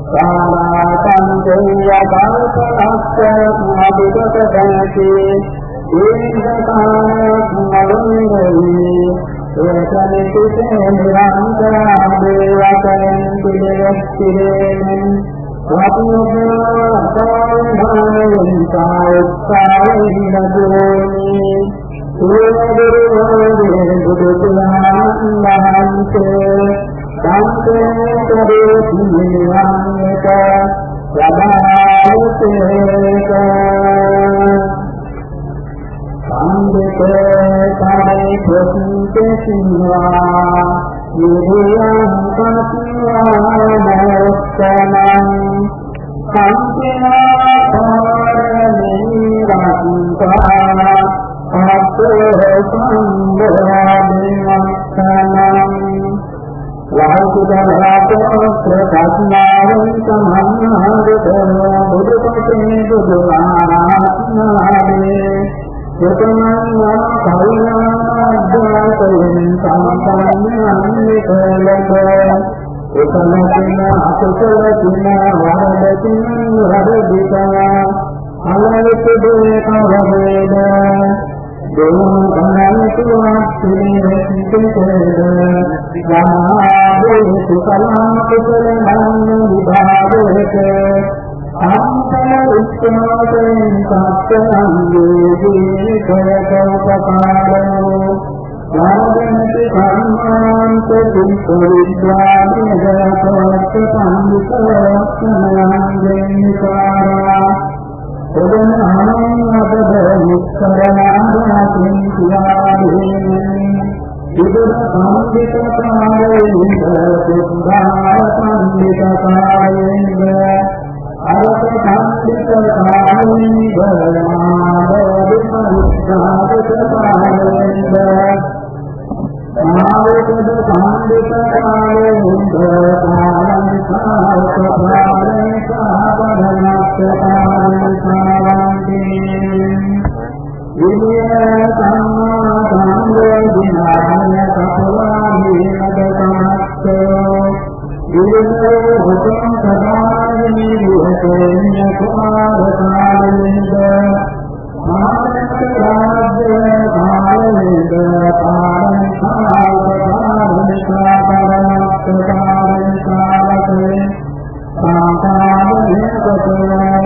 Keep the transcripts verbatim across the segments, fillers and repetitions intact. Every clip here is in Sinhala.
සාරාතං කල්පලක්ෂ මදිකතති දීර්ඝකාලයක් මලුන්දෙහි ඒකනිසිතේ නිරන්තරා දේවකයන් පිළිවෙස්තිරේමෙන් වතුෝපාදානයෙන් සාඋත්සාහයෙන් නදුරෝනි සුවදුරුවෝදේ බුදුතුලාන් වහන්සේ සංකේ කරේති නිරන්නක සදාවතේක සම්බුතේ කායි ප්‍රතිසින්වා නිරියං පත්වානෝත්තමං සංකේනා පාරමිරන්තා අත්තෝ සම්බෝධිමත්තනං වාසුදරාතෝ ප්‍රකාශනාවෙන් සම්මානදතෝ බුදුපතේ බුදුආනාත්මාවේ යතමං කරුණාද්වාසයෙන් සම්පන්නන්නේ කලක ඒකමකින අකුසල කින වරදකින වරදිතා අලවිත දේ කවවේද දෙවොන් කන්නතුවක් පිළිවෙතිකේද යාමේ සුකලං කුසල මන්න විභාගයක අන්තන උත්තමයෙන් සත්‍යංගේ දීකෝපකාරෝ වාදනති කම්මාන්ත දුක්ඛවිද්‍යාවේදකෝච්ච පන්විතෝක්ෂණයන්ගෙන් නිකාරා ඔබන ආනන්දබ නිස්සරණාදීන් කියාදීනේ විදුර සම්පිතකාරයෙන් සුද්ධා සම්පිතකාරයෙන් අරත සම්පිතකාරයෙන් බරමාදවිපරිස්සාදකකාරයෙන් ආවේද සම්පිතකාරයෙන් බරමාදන් සාකපාරයෙන් සාවරණක්කාරයෙන් සාවන්තිනේ විනය සම්මා සම්බෝධි ඥානය කපවාමි නදකමස්සෝ විනය උතුම් සදානි විහෙතෙන්‍ය කුමාරකාලින්ද මානක රාජ්‍ය කාලින්ද පාරං සාවකාරං සාවරණක්කාරං සාවකේ සාකාරණකතේ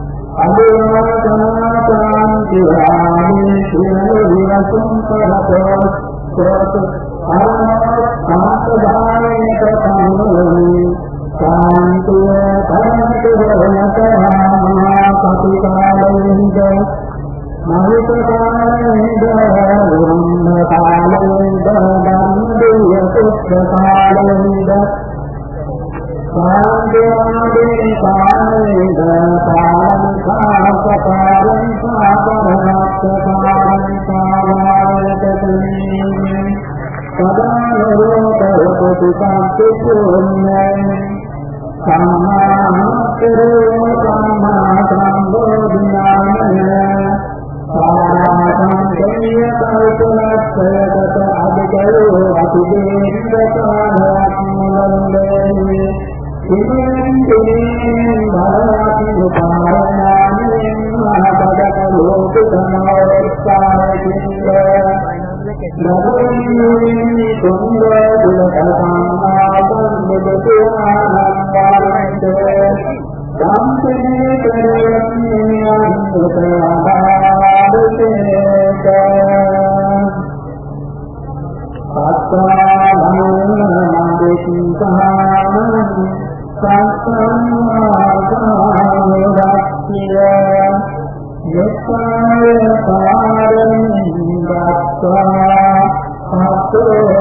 අදෝනාතනාතං කිවාමි සියලු විවසුම් කරතෝ සෝත අරණෝ සාතදානේක සම්මුනි සාන්තිය පරමතුරණතරා කපිකාලෙන්ද මහිතකාලෙන්ද වුන්නකාලෙන්ද ධම්මදිය සුත්තකාලෙන්ද සාන්තිවාදී කාලෙන්ද පාලංකාපකාරං සාපරණක්කාරං සාවායතතුනි සදානරෝපරපති සම්පිතුන්නේ සම්මාතරෝ සම්මා සම්බෝධිනාමය සාරාංකේය කල්පලක්ෂයකට අධිකරෝ අතිදේශකාරයක් මුලන්දේ ඉමෙන් දිනෙන් භාරති උපාරණාමෙන් මහබදක ලෝකතනෝස්සාරකින්ද නබුන්නේ තුන්ද දුලකසම්මාදන් බුදුතුආනන්දාරෙන්ද ධම්මේ කරන්නේ අනුතවාදේක සත්තානං මන්දේසිංහානං සත්සංවාදානෝරක්ඛ්‍ය යස්සාය පාරමින් දත්වා සතෝ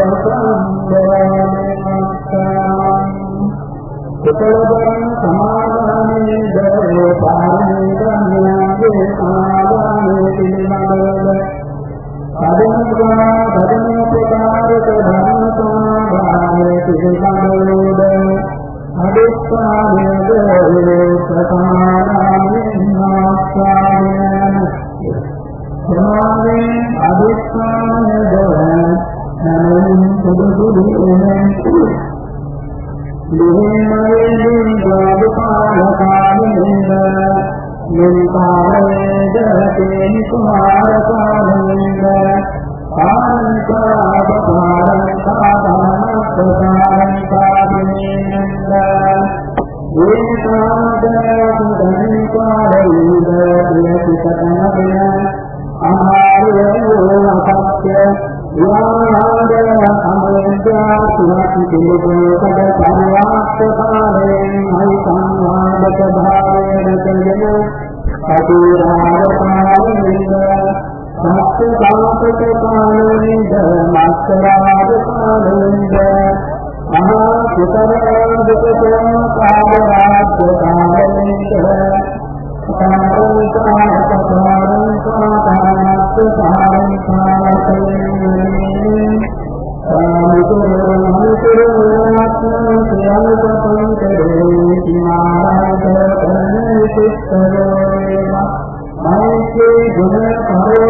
සම්බෝධිමත්තං සුතෝදරං සමාදානේ දරේ පාරමිතං ආදානේ පිළිමවද සදෙන්වා සදෙනෝපකාරක ධර්මසමාදානේ පිළිමවද අදිස්ථානේද සතමානාමෙන් නාස්වාමයන් සමානේ අදිස්ථානේද නමින් සුදුදුදුනේ දිනමයෙන් ගාබප කුමාර කාලේන සත්‍ය කාමක කාලෙන්ද මත්තරාද කාලෙන්ද මහා කුතරාදක කාමරාජ කාලෙන්ද කාරණිකාත කාරණිකාත කාරණිකාතෙන් සාමිතුරු මිතුරු ආත්ම සියල්ල පොන්තරේ සිනාරාද කනිසිතරේ මෛත්‍රී ගුණ කරෝ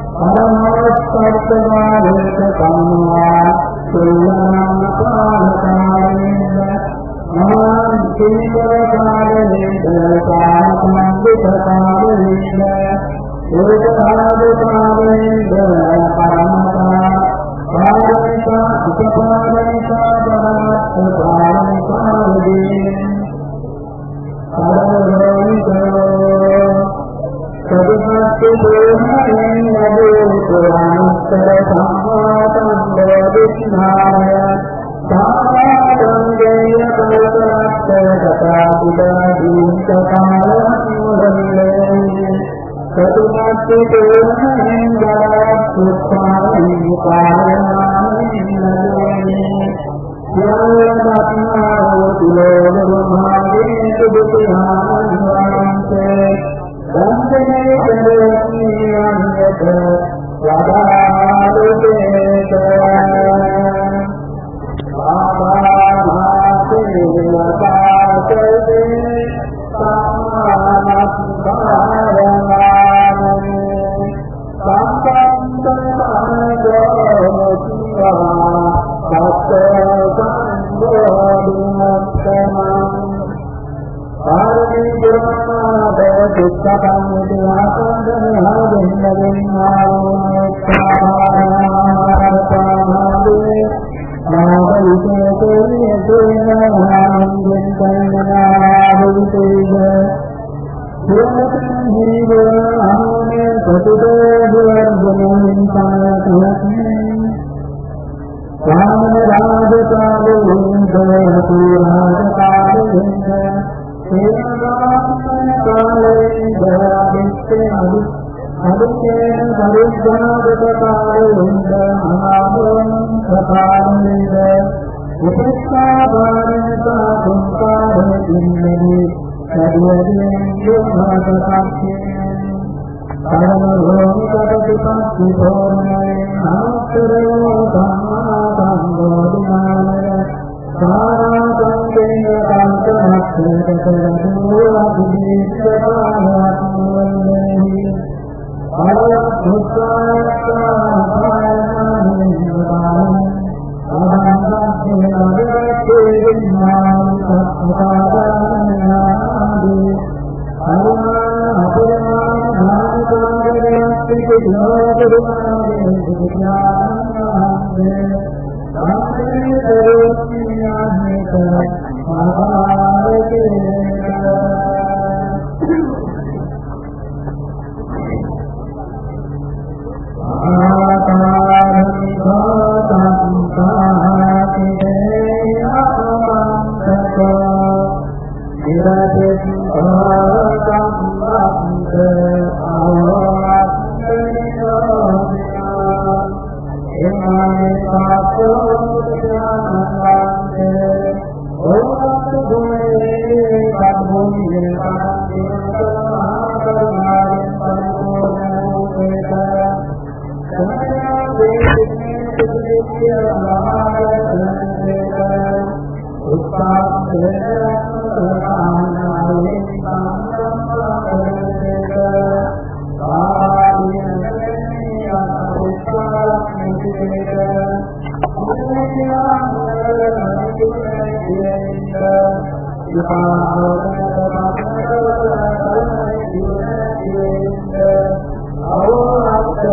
පරමෝත්තමාරේක කම්මා සුල්ලනම් කාලකාරේන මහා සීකර කාලේන කාමකම්බිත කාලේන ඒකහාද කාලේන පරමතා කාරණිකා උපපාදනිකා බරත් කාරණිකාදීන සරණෝනිකෝ සදහත්ති දේහයෙන් නදෝතුරාන්තර සම්මාතන්දෝ විස්නාය සාරාදංගේය කල්පලත්ත කතාපුදාදීන්ත කාලමුදල්ලේ සදහත්ති දේහයෙන් දරත් උත්පාදී කාලනාමින්නදේ යල්ලදත්නාවෝ තුලෝමහාගේ සුදුතිහානන්වාන්තේ වන්දනේ කරණීයන්ත වදාලුතේත ආවාමාතේ ලපාතේ සම්මානස්කාරණානි සම්පන්තමානෝතිවා සත්තසංගෝදිනත්තමං ආරණී ජනනාද දුක්ඛපන්ති ආසංගන හදෙන්නගෙන්නාවෝ කාරණාරතාමේ නාවලිතේ තේනහාන්ගෙන් කන්නනාවුතේය සුරතං හිරිවාහනේ සතුදෝවර්ධනෙන් සායතනස්මේ සාමන රාජකාලෙන් දයතු රාජකාලෙන් සේනාපන කාලෙන් දයාදිත්තේ අදි අදිත්තේන පරිජ්ජාදක කාලෙන් අනාමෝන් සකාලෙන් උපේක්ෂා භාරණතා සංකාරේ ඉන්නේ සදියදෙන් යෝගාතකයෙන් පරමෝනිකපටිපස්සි තෝරණේ අනුත්තරෝ ධම්මා සම්බෝධිමානය සාරාංගේන කාන්තමක්ඛේතකරෝ අභිදීස්සපානවත්මෝල්ලේහි අරහත්සායත්තාපායනානිවදානං අදංගත්තේ අදත්තේවින්නාං සත්පාදානනාදී අනුමාන අපරමාන ධානකාරයන්ති දිනෝපරිමානේ විඥානං සම්පේ දරෝත්‍යාහේත ආකාරකේ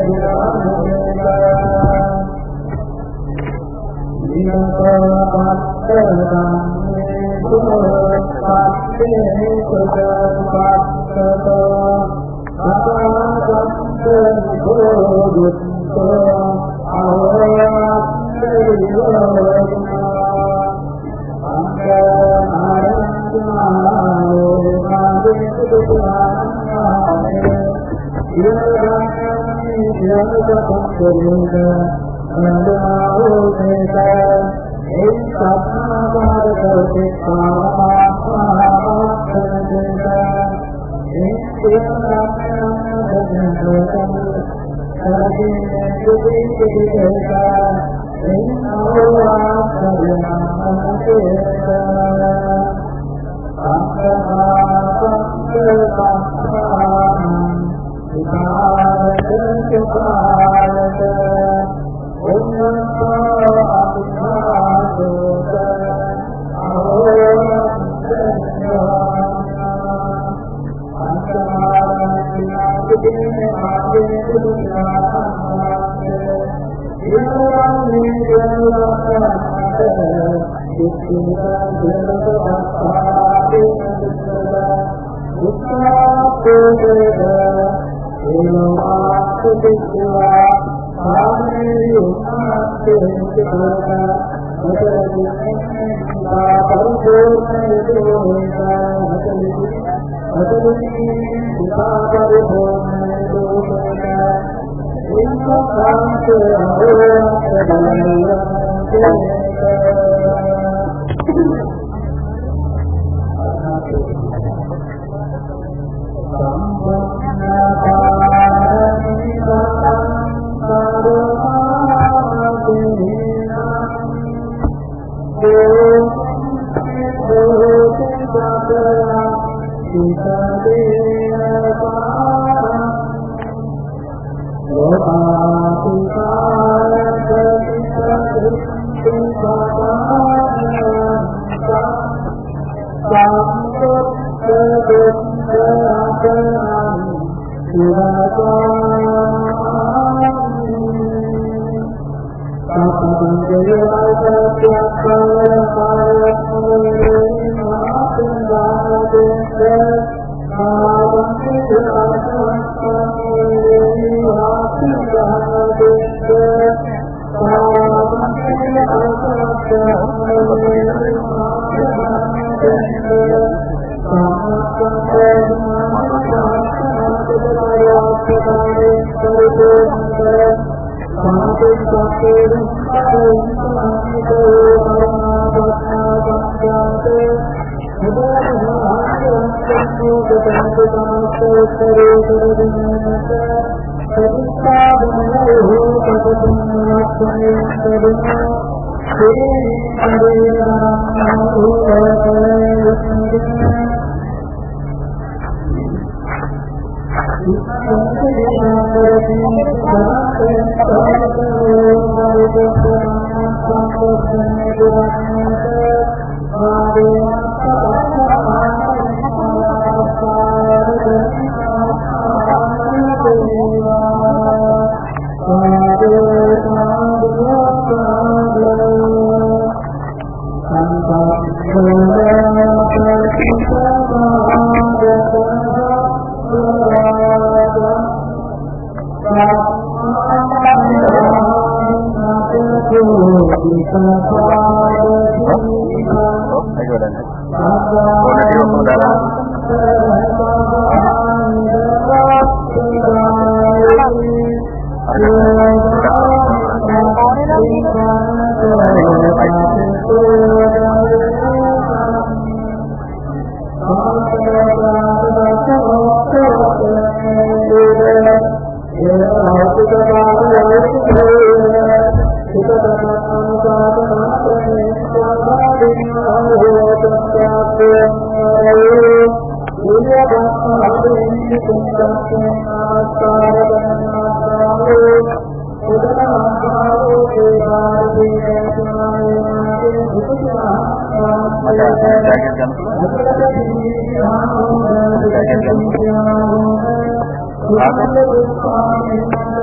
Thank you.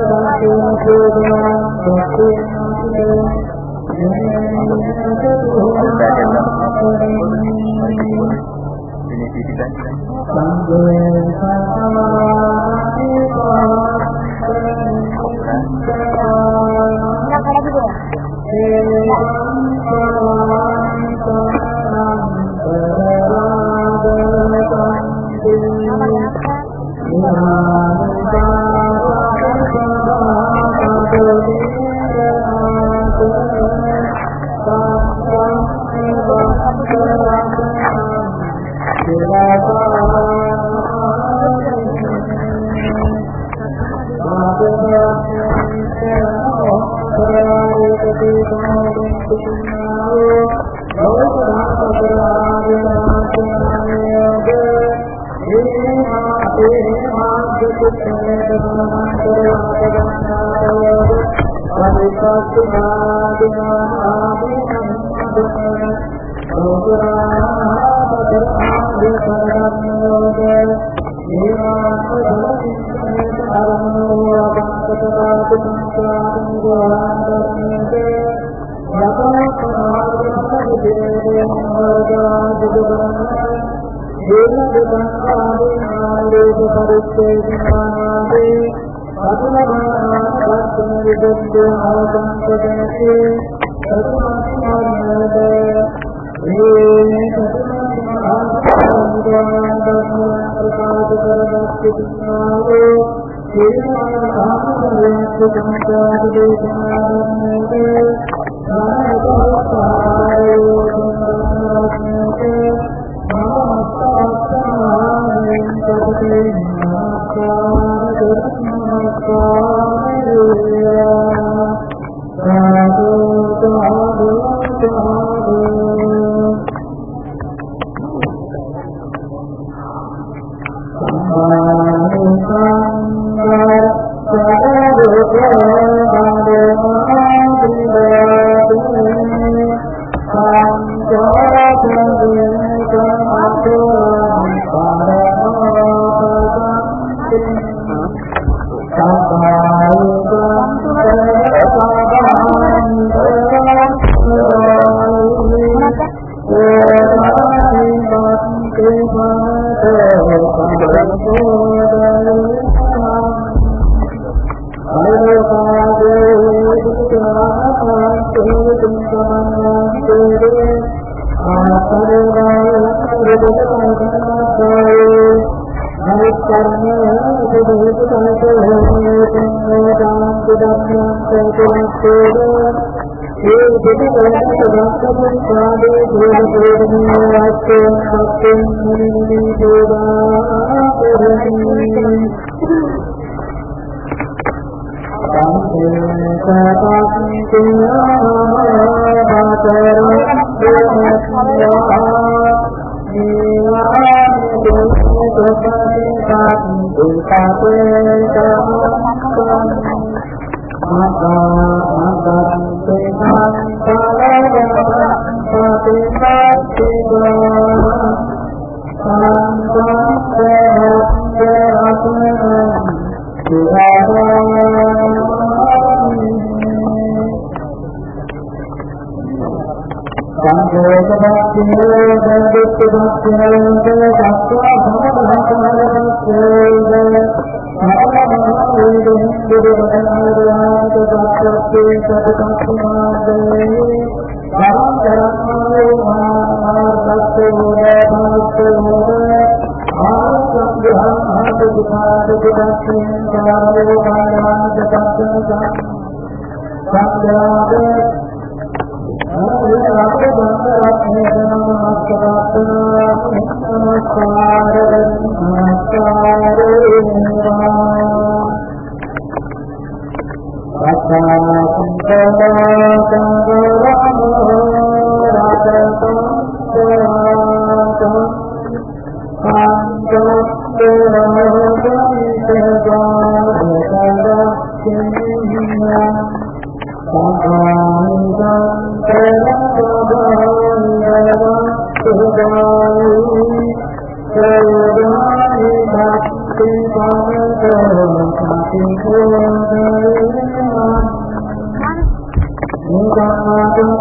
Thank you.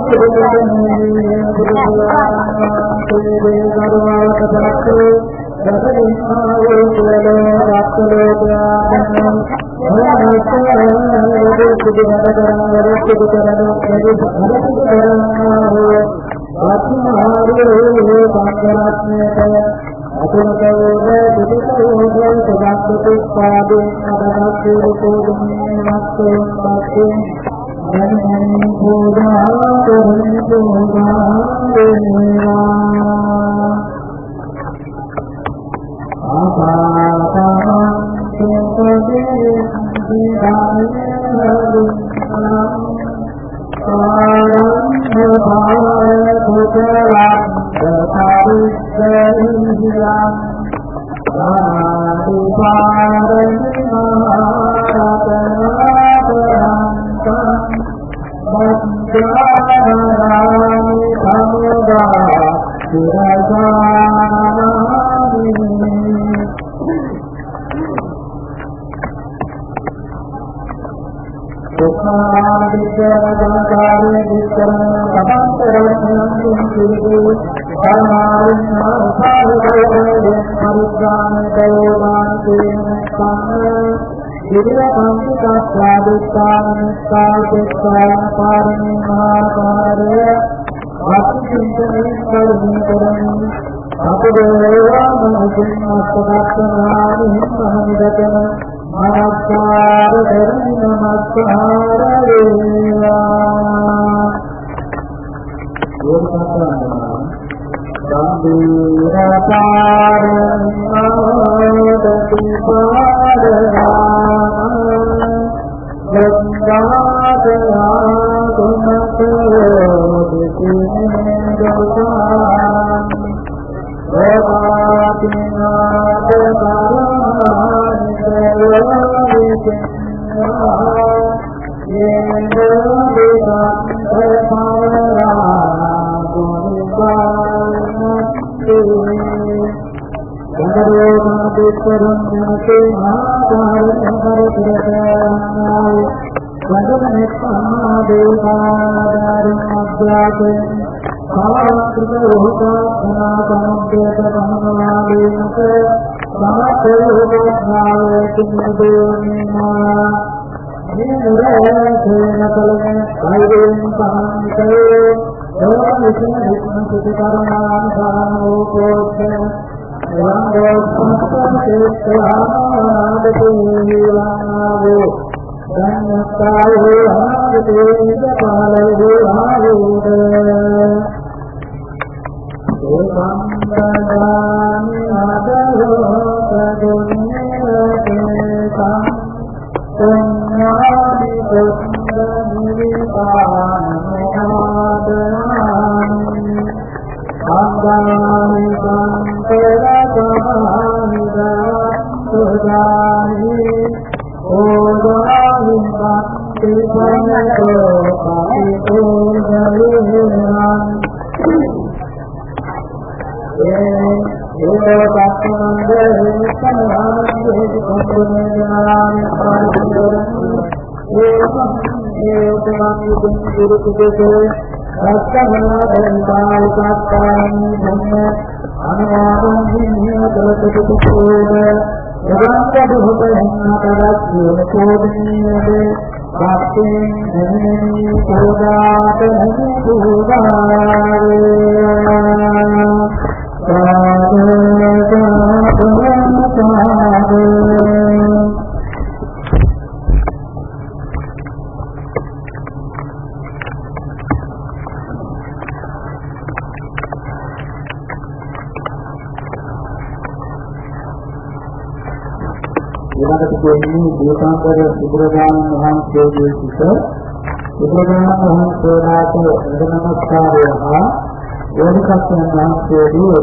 දේශාන්තර බුදුරජාණන් වහන්සේගේ සිට බුදුරජාණන් වහන්සේලාට නමස්කාරය හා යෝනිසත්යන් වහන්සේගේ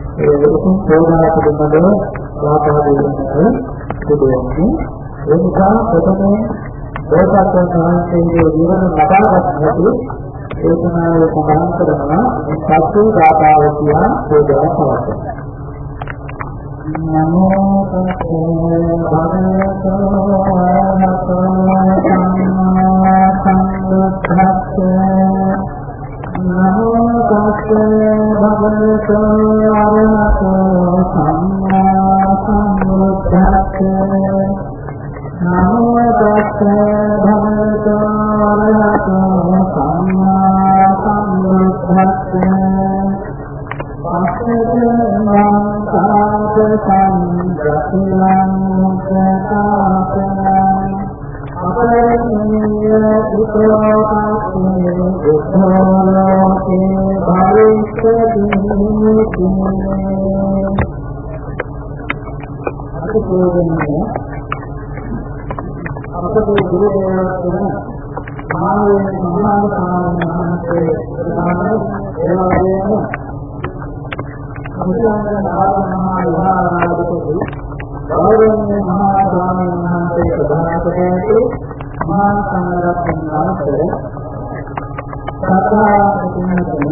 ඒ උතුම් සෝදාන පිළිබඳව වාපා දෙන්නට සිදුවන්නේ. ඒ නිසා ප්‍රථමයෙන් දේශාන්තර වහන්සේගේ විවරණ ලබාගත් හැටි දේශනාවේ සඳහන් කරනවා. මේ සත්‍ය වාතාව කියා සෝදාන පවතී. නමෝ තස්සේ භගවතු වරහතෝ සම්මා සම්බුද්දස්සේ භගවතු අරහතෝ සම්මා සම්බුද්දස්සේ නමෝ තස්සේ භගවතු අරහතෝ සම්මා සම්බුද්දස්සේ පස්සෙන් කාත සංගතිලං මුක්ඛාසනං අපරිණිය උපෝපස්සේ උපෝලෝකේ භවිෂ්‍යති අපේ ප්‍රයෝජනය අපේ ගුරුවරයා කියන ආයේ මහා සාමණේරයන්ගේ ප්‍රධාන ඒ වගේම අනුසාරණ ආරම්භමහා විහාරාධිපති ගෞරවනීය මහා ස්වාමීන් වහන්සේ ප්‍රධාන කොටසේ මහා සංඝරත්නය වහන්සේ සත්‍යාවතුන්ගේ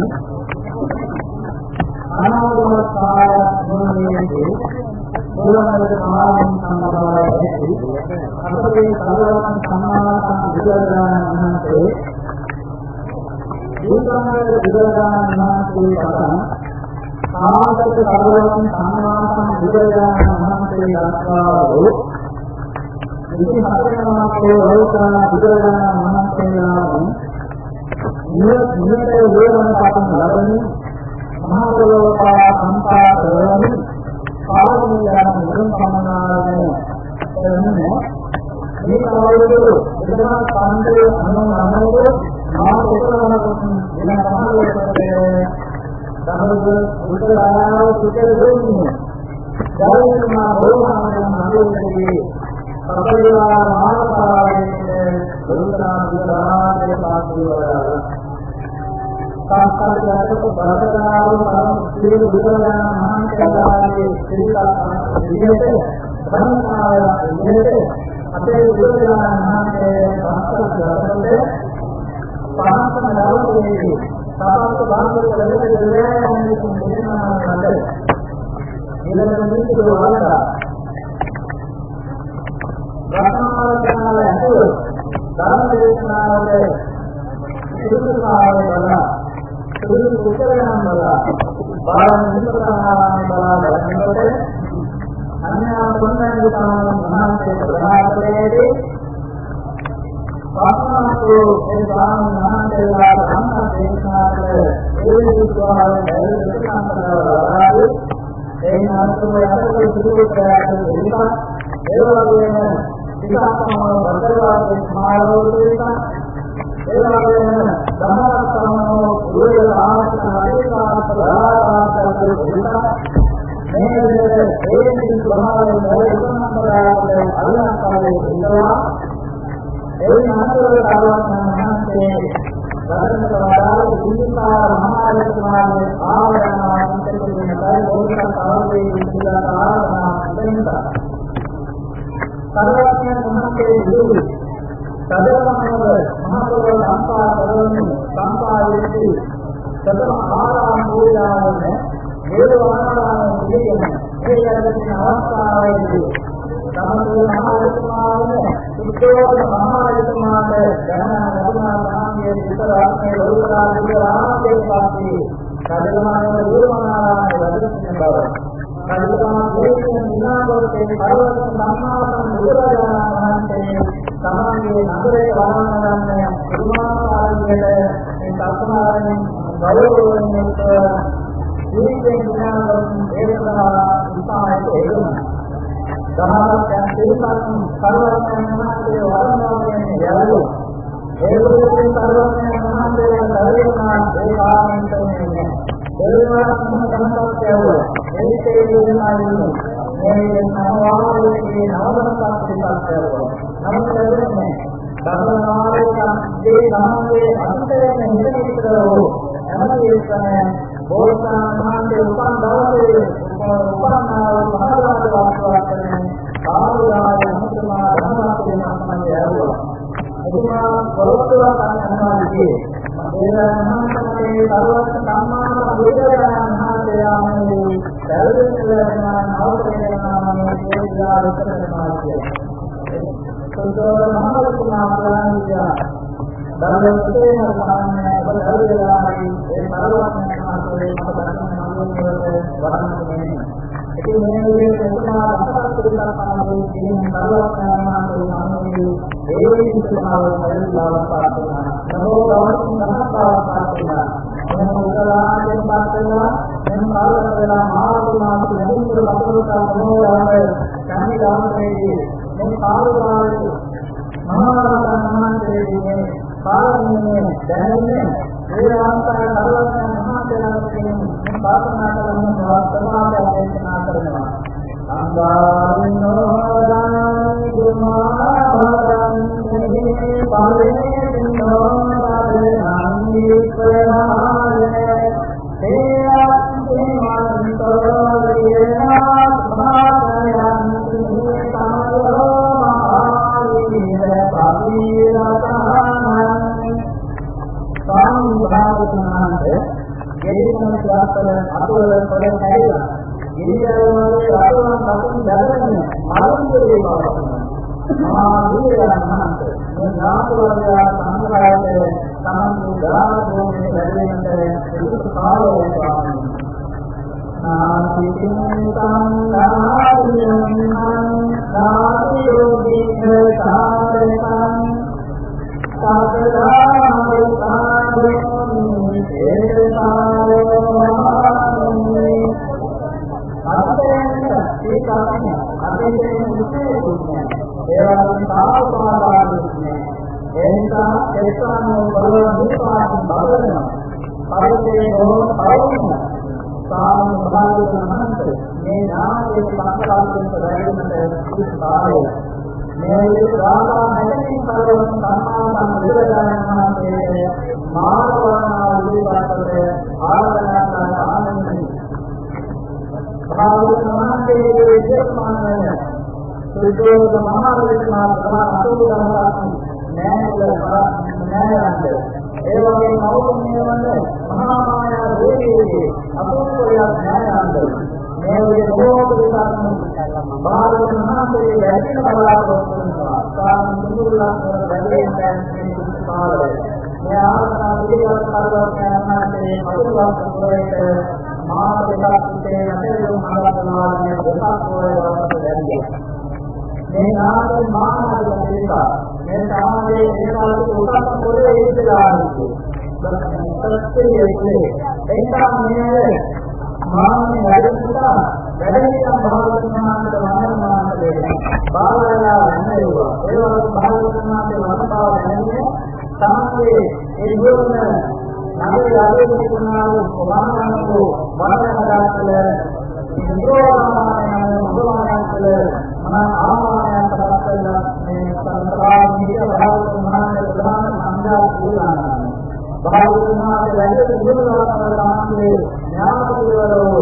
අනාගතකාල මොහොතේදී මොළමලක මහා සංඝරත්නයයි අපගේ සර්වඥ සම්මාන බුදුරජාණන් වහන්සේ දීපංගල බුදුරජාණන් වහන්සේ පතන ආගත සර්වඥ සම්මාන බුදුරජාණන් වහන්සේ දක්වාවෝ විශේෂයෙන්ම ලෝකන බුදුරජාණන් වහන්සේලාම නියත නියත වේවන පාතන ලබන්නේ මහා ලෝකා සංසා කරවමින් පාරමිතයන් මුදුන් සමනාගෙන එන්නේ මේ කවුරුද එදා කාන්දේ අනුනමනෝ මහා උපකරණකින් වෙන සමාජයේ සමග උත්තරාව සුතේ දෙන්නේ ධර්මනා බෝධාමයන් අනුරූපී අපරිවාර මානපාරයේ දුන්නා විතරාගේ පාස්වරය සංස්කාරයකට බලතරාව පරම සියලු විතරයන් මහන්සියලාගේ සිරිතක් විදිහට ධර්මනාය විදිහට අපේ විතරයන් මහන්සිය සංස්කාරයකට පාසන දවසේ සාපත් බාහිර දෙවියන් දෙවියන් කියනවා නේද ඊළඟ මිනිස්සු වලට ධර්මාවචනාව ඇතුළු ධර්ම දේශනාවල සුදුසුතාවය වල සුදුසු කුසලයන් වල බාහිර නිතරම බලා බලනකොට අන්‍යා පොන්නන්ගතාවන් මහන්සිය ප්‍රාර්ථනාවේදී පාස්මාතෝ ඒ ස්වාමීන් වහන්සේලා ධම්ම දේශනාවල ඒ විස්වාහයෙන් දැරීම සම්පූර්ණවලා ඒ නාමයේ අතට සුදුසු ප්‍රයත්න දෙකක් ඒ වගේම විකාශනව බදලාගේ සමාරෝධයක ඒ වගේම ධර්මස්ථානෝ දුරල ආශන අධිකාරක ආකාරක දෙක මේ විදිහට ඒ නිසි ස්වභාවයෙන් පරිසම්පදායේ අලංකාරයේ ඉන්නවා ඒ නාමවල කාරණා මහන්සේ ධර්මතාවය දීපාර මහාලක්ෂණයේ ආවරණාන්ත කියන කාර්යෝත්තර කාර්යයේ ඉඳලා ආරණා දෙන්නා සර්වඥ මහන්සේ දුරු සදරමනව මහතෝර සංපාද කරන්නේ සංපාදයේදී සතර ආරාම පූජාවනේ දේවානාරාම කියන්නේ ඒ යටතේ අවස්ථාවේදී සමතුල මහාලක්ෂණයේ සුද්ධෝද මහාලක්ෂණයේ ගණන ලැබුණා සාමියේ විතරාත්මේ ලෝකාදී ආමතේ පාස්සේ සදරමනව දේවානාරාමයේ වැඩසිටින බව කල්පනා දෙකෙන් විනාඩියකින් පරවත සම්මාසන් බුදුරජාණන් වහන්සේ සමාජයේ නගරේ වරණ ගන්න පුදුමාකාරයෙන් මේ කල්පනාවෙන් ගෞරවයෙන් යුක්ත ජීවිතේ විනාඩියකින් දේශනා විපාකයට එනවා. සමාජයන් තේරුම් කරවන්න මහත්කේ වරණවා කියන්නේ යලු ඒ වගේම සර්වඥ මහන්සිය දරිනා ඒ කාරණේ ඒවා සම්මතමක් කියවුවා ඒකේ විනාඩියකින් මේ නවවාරයේ නවදසක් පිටක් කරනවා. නමුත් එන්නේ ධර්මනාමයේ දේ ධර්මයේ අන්තරයෙන් හිතවිතරෝ හැමදේශම බෝසතාණන් වහන්සේ උපන් දවසේ උපන්නාව මහරජාණන් වහන්සේ ආරුදාය මුතුමා ධර්මයෙන් සම්බන්ධය ඇරුවා. එතුමා පොරොත්තුවක් අන්නාදී ඒ මහන්සියගේ සර්වස්ව සම්මාන බුදුරජාණන් වහන්සේ ආමේ සර්වඥයන් අවතරණාමයේ දේශනා කරනවා. සුද්ධෝර මහලකුණා ප්‍රාණිය ධර්මයේ සාමාන්‍ය බදල්ලායි ඒ පරවර්තන මාර්ගයේ අපදන්න මාර්ගවල වඩන්නේ. ඉතින් මේ විදිහට උපමා අසත් පිළිබඳ පාඩම් කියන පරවර්තන මාර්ගයේ සාමාන්‍යයෙන් ඒ විදිහටම පරිලාව පාඩම් නමෝ ගෞරවයෙන් පාඩම් එනම් උදාහරණයක් පාඩම්ලා එනම් කාලවල මාර්ගමාන ලැබුණු ලකුණුකා මොනවාද කන්නේ ගාමනේදී මේ කාලවල මහා මහන්සියගේ පාරමිතේ දැනෙන්නේ ඒ ආකාරයෙන් පරවර්තන මහා තේනාවකින් මේ පාපනා කරන සමාධිය දේශනා කරනවා. අංගාරිනෝ දානං දුමාවරං නිහි පාරේනෝ දානං නිප්පලානේ තේයන්ති මන්තෝ විනා සමාදයන් නිහි සමරෝ සාමිභාවනාන්ද ගෙලිකම ශාස්ත්‍රය අතුල පොඩ හැදලා ඉරියව්වල රටවන් දකුණු දැරෙන්නේ ආරම්භයේ බව මහා දීරණහන්ත මේ නාමවර්ගය සංග්‍රහයේ සමන්තු ගාමෝනේ දැරෙන්නේ සුසු කාලයේ ස්වාමීන් නාසිකින් සංඝාරියං නාසියෝදික සාරකං සාදරාමි සාදරාමි ඒකාරෝ මහානුනි අතෙන් ඒකාරණ්‍ය අතෙන් මුසේ දුන්නේ ඒවනම් සාවකාරාදුන්නේ එනිසා ඒකානෝ බලවත්පාන බලනවා පරිතේ හෝ පරිණ සාම භාගතුන්හන්ත මේ නාමයේ සංකල්පයෙන් වැඩිමට උත්සාහය මේ විද්‍යාවා නැතිනම් පරම සම්මාන සම්බුද්ධයන්වහන්සේ මාර්ගවනා විදිහට ආරාධනා කරන ආනන්දයි භාගතුන්හන්සේගේ දේශමානය සුද්ධෝද මහරජතුමා ප්‍රමාණ අතුරුදහන් නෑනල නෑනන්ද ඒ වගේ මෞතුමිය වන මහා මායා දේවියේ අපෝපයක් නෑනන්ද මේ විදිහට බොහෝ දෙයක් භාගතුන් වහන්සේ වැඩිම බලාපොරොත්තු වෙනවා. සාම දුරුලා කරන වැඩේෙන් මේ කාලය. මේ ආරණා පිළිගත් පරිවර්තන යනවානේ අතුරුවක් කරේට මාන දෙකක් විතේ නැතේ මහරජතුමාගේ දෙකක් වලට දැරියා. මේ නාමයේ මානවය දෙක මේ සමාජයේ ඒකාලේ උසස් පොළේ ඉඳලා සත්‍යයේ එන්නා මේ මාන්නේ වැඩිලා වැඩිලා භාගතුනාට වන්දනාන්ත දෙනවා. බාලලා නැහැවා. ඒ වගේ භාගතුනාට වන්දනාව නැන්නේ සමාජයේ ඒ දුරන නගේ ආරෝපණාව වහන්සේව වන්දනාදාතල ඉන්ද්‍රෝමානයන් මොහොමානයන්තල මන ආමානයන් පරස්සලා මේ සංස්කාරීය භාගතුනාට ප්‍රධාන සංඝයා කියලාන භාගතුනාට වැඩි දුරවල් සමාජයේ ඥානවලෝ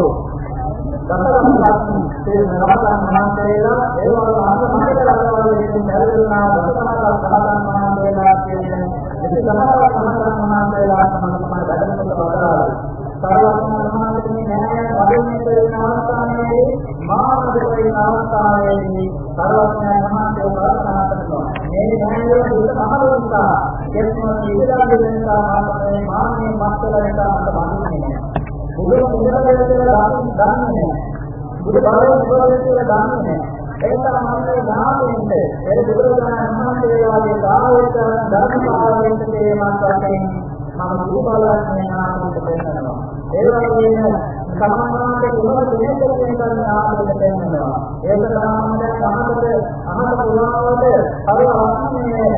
දසරම් තේ නරකයන් මහන්සේලා ඒ වගේ අංග මහේකලවලින් දැරෙනා දසරම් සහගන් මහන්සේලා කියන්නේ ඉති සමහරවල් සහගන් මහන්සේලා තමයි වැඩමකට වඩාලා සර්වඥ මහන්සේගේ න්‍යාය වදින්නේ කියන අවස්ථාවේදී මානසිකේ අවස්ථාවේදී සර්වඥ මහන්සේ ප්‍රාර්ථනා කරනවා මේ න්‍යායවල දුක සමහරුන්තා කෙස්ම ඉඳලා දෙන්නා මානසිකේ මාන්නේ මත්තලට අත බඳින්නේ බුදු මුදලේ කියලා දන්නේ බුදු බලයෙන් බුදුරජාණන් කියලා දන්නේ ඒක තමයි නාමයෙන්ද ඒ බුදුරජාණන් වහන්සේලාගේ කායයට ධර්මපාලනයට තේමාන්තයෙන් මම බුදු බලයන් නාමයට දෙන්නවා ඒ වගේම සමානාන්ත කුමන දෙයකින් කරන නාමයට දෙන්නවා ඒක තමයි අහකට අහක පුරාවට පරිවර්තනයේ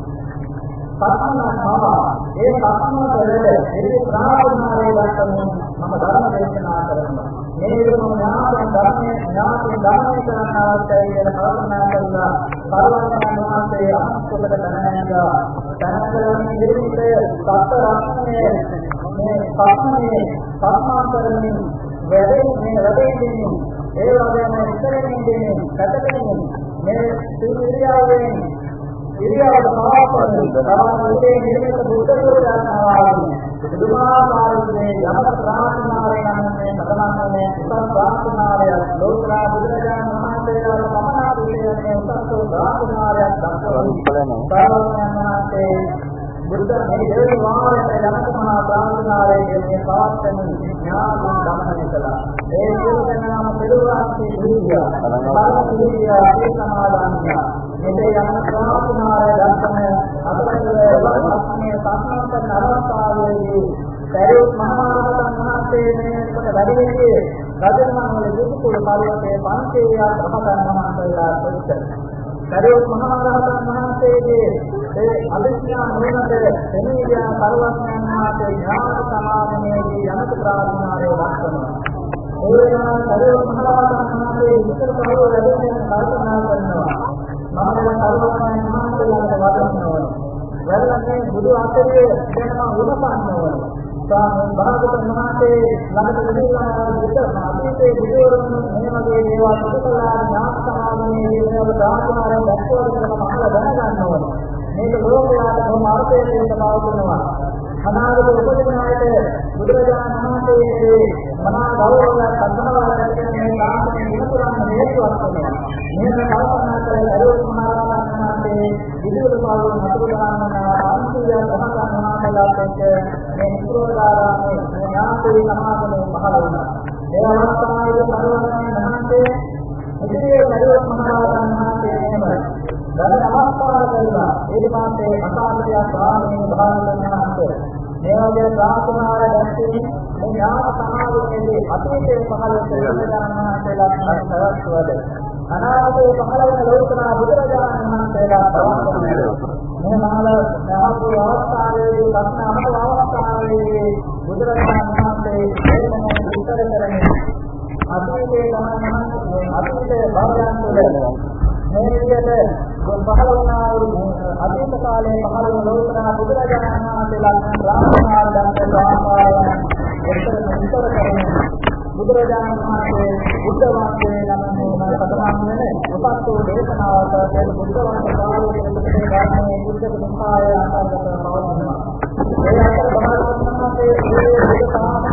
සත්‍යනාම ඒ සත්‍යනාමවල ඒ ප්‍රාර්ථනාවේ ගන්න මම ධර්ම දේශනා කරනවා මේ විදිහම ඥාන ධර්මයේ ඥාන ධර්මයේ කරන අවස්ථාවේ කියලා කල්පනා කරලා පරවර්තන මහත්යේ අනුස්සකට දැනගන්නවා දැනගන්න ඉදිරියේ සත්‍ය රත්නයේ මේ සත්‍යයේ සම්මාතරමින් වැඩේ මේ වැඩේදී ඒ වගේම ඉතරෙන් දෙන්නේ සැතකෙන්නේ මේ සූර්යාවෙන් ඉරියව්වට සමාපන්න සමාපන්නේ නිර්මිත බුද්ධ පූජානාවාදී බුදුමාකාරයේ යමක ප්‍රාර්ථනාවෙන් යන්නේ සතරන්නේ උසස් ප්‍රාර්ථනාවය ලෝකලා බුදුරජාණන් වහන්සේලා සමානාපීයනේ උසස් ප්‍රාර්ථනාවයක් දක්වනවා සාරණ්‍යනාතේ බුදු බුද්ධ මේ දෙවි වාරයට ජනක මහා ප්‍රාර්ථනාවේ මේ පවත්තන ඥාන ධම්මනේ කළා. ඒ සියලුම පිළිවාසී දුරියා පරිපූර්ණිය ඒ සමාදානිය මේ යන ප්‍රාර්ථනාවේ දර්ශනය අපේ වර්තමානයේ සාසනක අවස්ථාවේදී සරියුත් මහා රහතන් වහන්සේ මේකට වැඩිහිටියේ රජමහල් දුකුල පරිවර්තයේ පන්තිය රහතන් වහන්සේලා කොච්චර සරියුත් මහා රහතන් වහන්සේගේ ඒ අභිඥා නුවණට එනියා පරිවර්තන වහන්සේ ඥාන සමාධියේදී යනක ප්‍රාර්ථනාවේ වස්තනවා. ඒ සරියුත් මහා රහතන් වහන්සේ විතර පරිවර්තන වැඩිහිටියන් කල්පනා කරනවා. මම පරිවර්තන වහන්සේලාට වදන්නවා. වැඩලන්නේ බුදු ආශ්‍රයේ වෙනවා උපපන්නවල. සාමන් භාගතුන් වහන්සේ ළඟට ගිහිල්ලා විතර අතීතයේ බුදුවරුන් මේ වගේ දේවල් පුදුකලා ඥාන සමාධියේ දේවල් ප්‍රාර්ථනාවෙන් දැක්වන මහල දැනගන්න ඕනේ. මේක ලෝකයාට බොහොම අර්ථයෙන් බවතුනවා. අනාගත උපදිනායට බුදුරජාණන් වහන්සේගේ මහා ගෞරවයක් සම්මානයක් මේ සාමයෙන් විතරක් හේතුවක් වෙනවා. මේක කල්පනා කරලා අරෝත් මහරහතන් වහන්සේ විදුලි පාළුව නතුරු ගන්නවා ආන්තිය සමග මහාකලාපෙත් මේ නිරෝධාරාමේ ඥානපේ සමාගමේ පහළ වුණා. ඒ අවස්ථාවේ පරිවර්තන මහන්සේ ඉතිරියේ අරෝත් මහරහතන් වහන්සේ එහෙමයි. දැන් අවස්ථාව කරලා ඊට පස්සේ අකාලිය ස්වාමීන් වහන්සේ මේ වගේ ප්‍රාර්ථනාවක් දැක්කේ මේ ඥාන සමාගමේදී අතීතයේ පහළ වෙන බුදුරජාණන් වහන්සේලා සරස්වද අනාගතයේ පහළ වෙන ලෝකන බුදුරජාණන් වහන්සේලා පවත්වනවා. මේ මහල මහපුර අවස්ථාවේදී ප්‍රශ්න අවස්ථාවේදී බුදුරජාණන් වහන්සේ මේ උත්තර කරන්නේ අතීතයේ ගමන අතීතයේ භාවයන් තුළ මේ විදිහට පහළ වුණා වූ අතීත කාලයේ පහළ වුණ ලෝකන බුදුරජාණන් වහන්සේලා ප්‍රාර්ථනා දක්වන උත්තර උත්තර කරන්නේ බුදුරජාණන් වහන්සේ බුද්ධ වාක්‍යයේ නම් සතරම් වෙන උපත් වූ දේශනාවට ඒ බුද්ධ වාක්‍ය කාලයේ පිටේ ගාමේ බුද්ධ කුමාරය අන්තර්ගත පවතිනවා. ඒ අතර භාගතුන් වහන්සේ මේ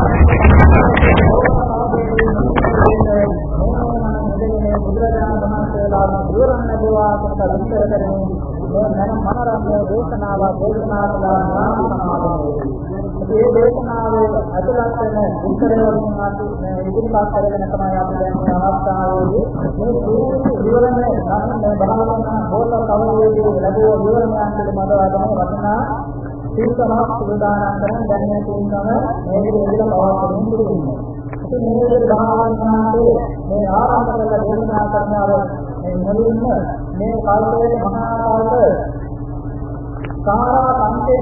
බුදුරජාණන් වහන්සේලා විවරණ දේවා කොට විස්තර කරමින් මේ මන මනරම්‍ය දේශනාව දේශනා කළා සමාදමේ. මේ දේශනාවේ අතුලත් වෙන උත්තරවලින් අපි ඉදිරිපත් කරගෙන තමයි අපි දැන් මේ අවස්ථාවේදී මේ සූත්‍ර විවරණය ගන්න බලාගෙන බෝල කවරේදී ලැබුව විවරණයන් පිළිබඳව තමයි වටිනා තීර්ථමහත් සුදානම් කරන දැන් මේ තීන්දුව මේ විදිහට පවත්වමින් ඉන්නේ. ඉතින් මේ විදිහට භාවනාවේ මේ ආරම්භ කළ දේශනා කරනවල මේ මුලින්ම මේ කාලයේ මහා කාලයේ කාරා සංකේ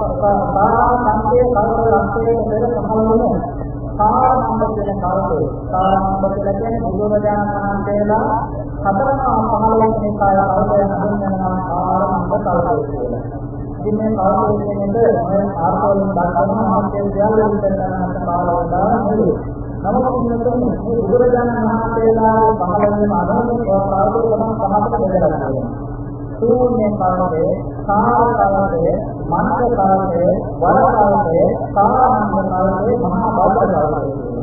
කාරා සංකේ කාරා සංකේ පෙර සමහරවල කාරාම්බ කියන කාලේ කාරාම්බ කියන්නේ බුදුරජාණන් වහන්සේලා හතරම පහළ වෙන කාලය හඳුන්වනවා කාරාම්බ කාලය කියලා. ඉතින් මේ කාලය කියන්නේ මේ ආර්ථවලින් දක්වන ආර්ථික දේවල් විතරක් කාලවල නෙවෙයි. නමුත් මේ බුදුරජාණන් වහන්සේලා පහළ වෙන අනුමත කාලේ තමයි පහකට බෙදලා තියෙනවා. शून्य काले काल काले मंत्र काले वर काले कालानंद काले महाभारत काले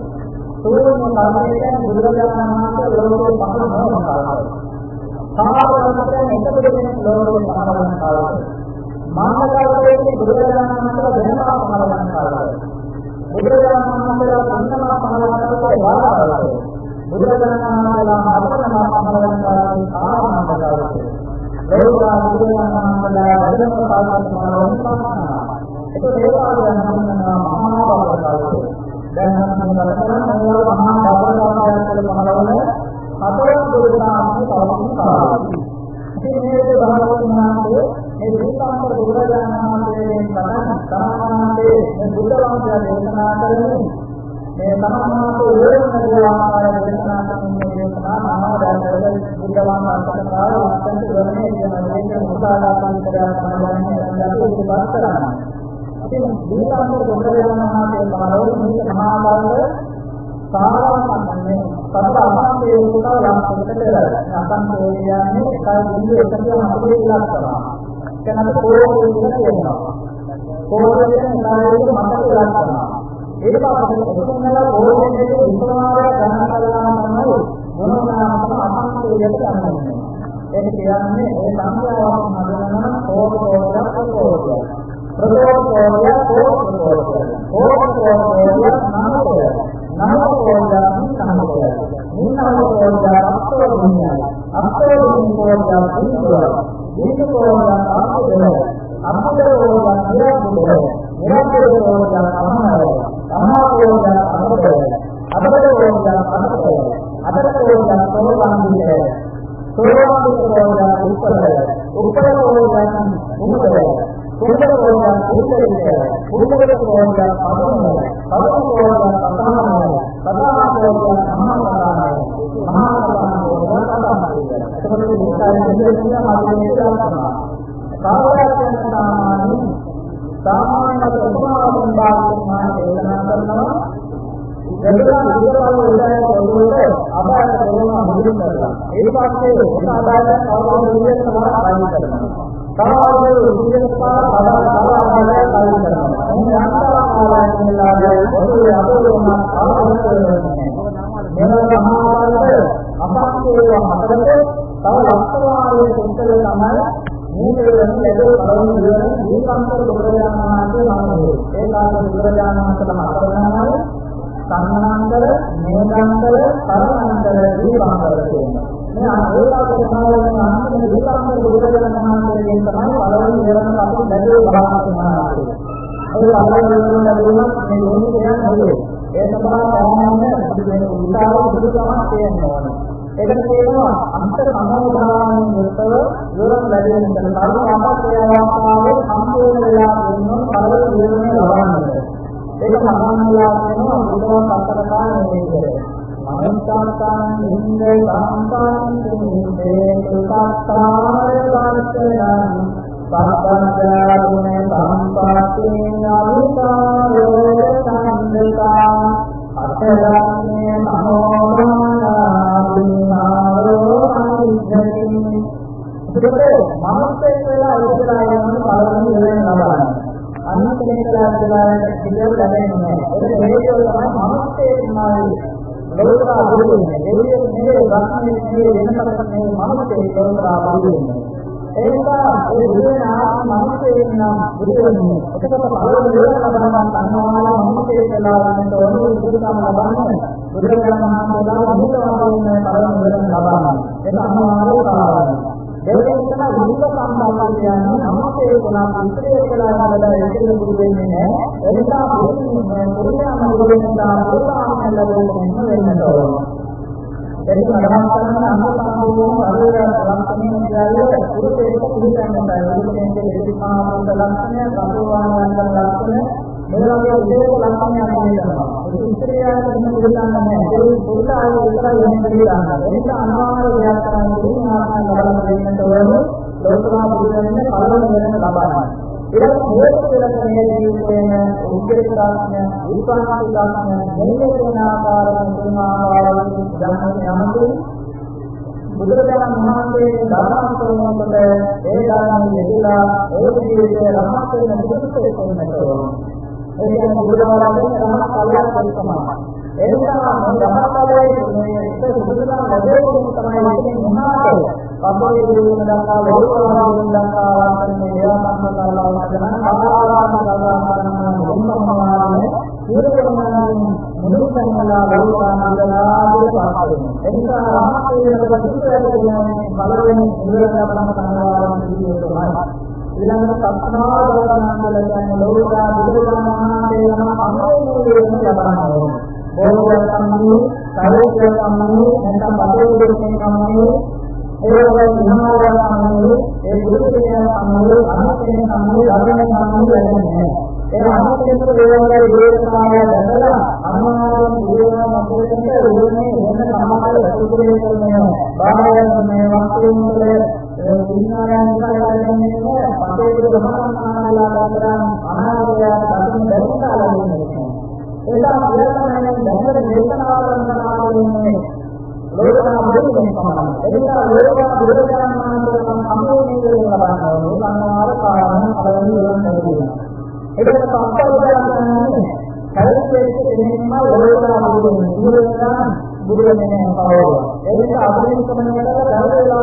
शून्य काले बुद्धजाननांत लोके पहल काले काल काले निकटदेन लोके पहल काले मंत्र काले बुद्धजाननांत धर्मा पहल काले बुद्धजाननांत संतमा पहल काले वर काले बुद्धजाननांत आत्मा पहल काले कालानंद काले දේවා බුදුරජාණන්ලා වැඩම කාලවල වුණා. ඒක දේවාලයන් හඳුන්වන මහා බවකාරය. දැන් නම් කරන්නේ මහා බවකාරයන් වල පහළවන හතරක් බුදුරජාණන්ගේ පවතින කාලය. ඉතින් මේක බහවුනාගේ මේ දීපාන්තර බුදුරජාණන්ගේ පටන් සාමාන්‍යයෙන් මේ බුද්ධ වංශය දේශනා කරන්නේ මේ සමානව උදේවන දේවාලය දේශනා කරන්නේ දේශනා මහා ධර්මවල බුද්ධවාන් අර්ථකාර වස්තන්ත ගමනේ කියන මේක මුසාදාපන් කරලා සමාදන්නේ නැත්නම් ඉතිපත් කරනවා. ඉතින් දීපාන්තර බුදුරජාණන්ගේ පහළොව මේ මහා බාල සාරාංශන්නේ සතර අමාත්‍යයේ උදාව යම්කට දෙලා. අසංකේය කියන්නේ එකයි බිඳුව එකකින් අපේ ඉලක්කනවා. එතනත් පොරොන්දු කියනවා. පොරොන්දු කියන්නේ කායයේ මතක ඉලක්කනවා. ඒක අපිට එතනලා පොරොන්දුනේ විස්තරාය ගණන් කරලා තමයි මොනවාම අසංකේයයට ගන්නවා. ඒක කියන්නේ ඒ සංඛ්‍යාවක් හදනවා පොරොන්දුවක් පොරොන්දුවක්. ප්‍රතෝෂෝය කෝෂෝය කෝෂෝය නාමකෝය නාමකෝය නින්නමකෝය නින්නමකෝය අක්ෂෝය අක්ෂෝය කෝය විද්‍යාව විද්‍යාව ආපදේ අපදේ නිරාපදේ නිරාපදේ අමහරය අමහරය අපදේ අපදේ අපදේ අපදේ සෝවාන්දිතේ සෝවාන්දිතේ උපදේ උපදේ උපදේ උපදේ උපදේ උපදේ පදමය පදමය පදමය පදමය අමහරය සාමාන්‍ය සාමාන්‍ය උපමාවන්දාන දේශනා කරනවා දෙවියන් විතරම උදාය කරනකොට අපායට කරනවා මුලින් කරලා ඒ පස්සේ උපාදාන කවුරුන් විදියට තමයි ආරම්භ කරනවා කවුරු විදියට පාඩම ආරම්භ කරනවා මේ අන්තරාලායනලාගේ පොදුවේ අදෝම ආරම්භ කරනවා මේවා මහාවංශය අපස්සේව හතරේ තව ලක්ෂණාරයේ සුත්තල තමයි මේ වෙනදී ලැබෙන පළවෙනි විවරණ දීපංකර බුදුරජාණන් වහන්සේ වහන්සේ ඒ කාලේ බුදුරජාණන් වහන්සේලා හතරනමයි සංඝාන්තර, මේදාන්තර, පරමාන්තර, දීපාන්තර කියනවා. මේ ආයතන සමාවෙන් අන්තිම දීපාන්තර බුදුරජාණන් වහන්සේගෙන් තමයි පළවෙනි විවරණ අපිට ලැබෙන්නේ භාගතුමාට. ඒ පළවෙනි විවරණ ලැබුණොත් මේ මොහොත කියන්නේ ඒ සමාන සාමාන්‍ය මේ උදාව බුදුසමක් තියෙනවා. ඒකට කියනවා අන්තර සමාදානයෙන් යුක්තව විවරණ ලැබෙන ඉතන කර්මාපත්‍යවාපාවේ සම්පූර්ණ වෙලා ඉන්නොත් පළවෙනි විවරණය ලබන්නේ. ඒක සමානලා වෙනවා බුදුන් අතරකාරී මේකේ අනන්තං හින්දේ සම්පාදන් දෙන්නේ සුත්තාරය වර්තයන් පස්සංජාරුනේ සම්පාතින් අවිතාරෝ සම්දතා අතරන්නේ මනෝමානා විනාරෝ අනිජ්ජති ඒකේ මානසික වේලා ඉස්සරහ යන පළවෙනි වෙලෙන් ලබන්නේ අනිත් කෙනෙක්ලා දෙලාට කිසියම් ලැබෙන්නේ නැහැ. ඒක හේතුව තමයි මනසේ ඉන්නාවේ ලෝක අභිවෘද්ධිය. දෙවියන් මේ රත්නේ මේ වෙනකට මේ මනසේ ලෝක අභිවෘද්ධිය. ඒක ඒ විදිහට ආත්ම මනසේ ඉන්න බුදුරජාණන් ඒකට පළවෙනි විදිහට ලබනවා සංවාල මනසේ කියලා ගන්න ඕනේ බුදුකම ලබන්නේ. බුදුරජාණන් වහන්සේලා බුදුකම පළවෙනි විදිහට ලබනවා. ඒක අනුමානව කාරණා. දෙවෙනි එක විවිධ සම්බන්ධයන් කියන්නේ අමතේ කොනා ඉස්තේ කියලා හදලා ඒකෙන් දුරු වෙන්නේ නැහැ. ඒ නිසා මේ පුරුෂයන් මුලින්ම පුරුෂාන් ලැබෙන්න වෙන්න ඕන. ඒක අදහස් කරන අනුසම්පූර්ණ පරිවර්තන ලක්ෂණය කියන්නේ පුරුෂයෙක් පුරුෂයන් ලැබෙන්නේ ඉතිමාවන්ත ලක්ෂණය, සතුවානන්ත ලක්ෂණය මේ වගේ විශේෂ ලක්ෂණයක් තියෙනවා. ඒක ඉස්තේයාට දෙන්න පුළුවන් නැහැ. ඒ පුරුෂාන් විතරයි වෙන්නේ කියලා. ඒක අනිවාර්ය දෙයක් තමයි ආත්ම ලබන දෙන්නට ඕන ලෝකනා බුදුරජාණන් පළවෙනි වෙනම ලබනවා. ඒක හේතු කියලා මේ ජීවිතයේ උද්දේශාත්මය, විපාකාත්මය, මෙන්න වෙන ආකාරයෙන් තුන ආකාරයෙන් ධර්ම යමදී බුදුරජාණන් වහන්සේ ධර්ම කරනකොට ඒ ධර්මයේ යෙදලා ඒ ජීවිතයේ රහත් වෙන පිළිතුරේ කොන්නට ඕන. ඒ කියන්නේ බුදුරජාණන් රහත් කල්යනා පරිසමයි. ඒ නිසා මේ රහත්කලේ මේ එක බුදුරජාණන් ලැබෙන්නේ තමයි ඉන්නේ මහාතේ. අපේ ජීවිත දක්වා ලෝකවලින් දක්වා වන්දනේ දේවා සම්පදාලා වන්දනා ආරාධනා කරනවා මොනවානේ සියලුම මුළුමනින්ලා ලෝකානන්දනාගේ පාපයෙන් එනිසා රහතේකට පිටුපැද කියන්නේ බලවෙන බුදුරජාණන් වහන්සේලාගේ ජීවිතයයි ඊළඟට සත්‍නාව දරනන්දල කියන්නේ ලෝකා බුදුරජාණන් වහන්සේලාම අනුමෝදයෙන් ලබනවා බෝධි සම්මි සාරෝක්‍ය සම්මි නැත්නම් බටේ දෙකෙන් සම්මි ඒ වගේ විනාඩියක් සම්මි ඒ බුදුරජාණන් සම්මි අනුකේන සම්මි අරගෙන සම්මි වෙන්නේ ඒ අනුකේත වේවගේ දේශනාය දැකලා අනුමාන වේවන මොකෙන්ද උන්නේ වෙන සමාජය සුදුනේ කරන්නේ බාහිර මේ වස්තුන් වල විඥානයන් කරන්නේ පතේ ගමනාලා දාතරන් අනාගතය දකින්න බැරිකාලා වෙන්නේ ඒක ප්‍රයත්නයෙන් දැනගෙන දේශනා කරනවා කියන්නේ ලෝකනා මුලින්ම සමාන. එනිසා ලෝකනා බුදුරජාණන් වහන්සේලා සම්පූර්ණ කරලා බලනවා. සංවාර කාරණා පළවෙනි වෙනම කරනවා. ඒකට පස්සේ කල්පයේ තේනීම ලෝකනා බුදුරජාණන් බුදුරජාණන් බුදුරජාණන් පවව. ඒ නිසා අපේ කමනකට දරවලාම ලෝකනා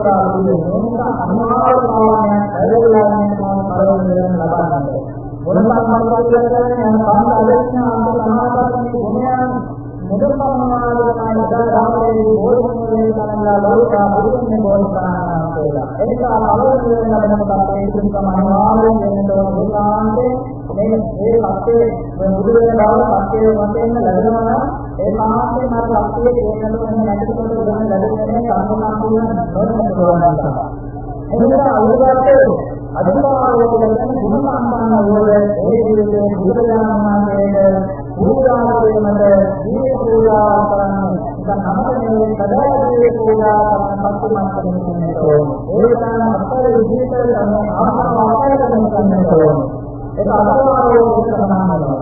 ලෝකා දුන්නේ අනිවාර්යයෙන්ම ඇලෙලාගෙන පරිවර්තන ලබන්නේ. මොනවාක් මාර්ගයක් කියන්නේ සම්මාදේශන අන්ත සමාපatti ගුණයන් මුදපරමාදමයි දාරාමේ බෝධිමේ කරලා ලෝකා බුදුන්නේ බෝධිපාන කියලා. ඒක අවබෝධයෙන් ලැබෙන තමයි සමානවාරයෙන් වෙන දුකාන්තේ මේ මේ පස්සේ බුදු වෙන බව පස්සේ වශයෙන් ලැබෙනවා. ඒ සමාන්තේ මාර්ග අපේ කියනකොට නැතිකොට ගන්න ලැබෙන්නේ සම්පූර්ණ නොවන ප්‍රෝණාවක්. එනිසා අවබෝධයේ අධිකාරය කියන ගුණ සම්පන්න වූ ඒ විදිහේ බුදුරජාණන් වහන්සේගේ පූජාවේමද ජීවිත පූජා කරන්නේ සම්මතයේ කදාදී පූජා කරන පස්තුමත් කරන්නේ ඒ තමයි අපේ ජීවිතයේ ආකාරය කරන්නේ ඒක අදාළව විස්තරනවා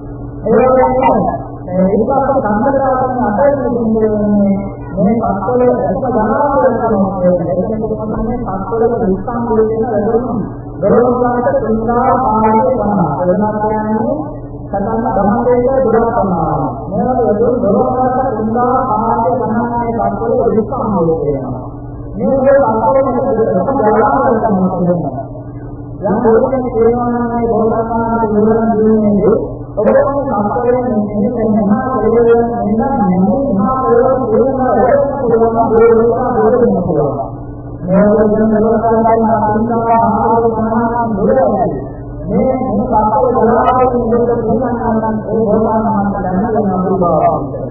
ඒ වගේම ඒකත් සම්බන්ධතාවයෙන් අතරින් මේ පස්වල එක ගණනාවක් කරනවා කියන්නේ පස්වල විස්තම් වලින් ලැබෙන දරෝගාට තුන්දා පාඩේ කරනවා වෙනවා කියන්නේ සතන්න ධම්මයේ දුරක් කරනවා මේවල දරෝගාට තුන්දා පාඩේ කරනවායි පස්වල විස්තම් වලින් වෙනවා මේ පස්වල එක ගණනාවක් කරනවා යම් පොරොන්දු කියනවා නම් ඒ බෝධාපාන විවරණ දෙන්නේ ඔබේ සම්පූර්ණ නිමිති මහා පරිවර්තන වෙන මහා පරිවර්තන වෙනවා බෝධිපාන බෝධිපාන මේ වගේ නරකයන් අන්තවා මහා ප්‍රමාණ දුරයි මේ මේ සම්පූර්ණ දලාවෙන් දෙක තුනක් නම් ඒ බෝධාපාන දැනගෙන අපුවා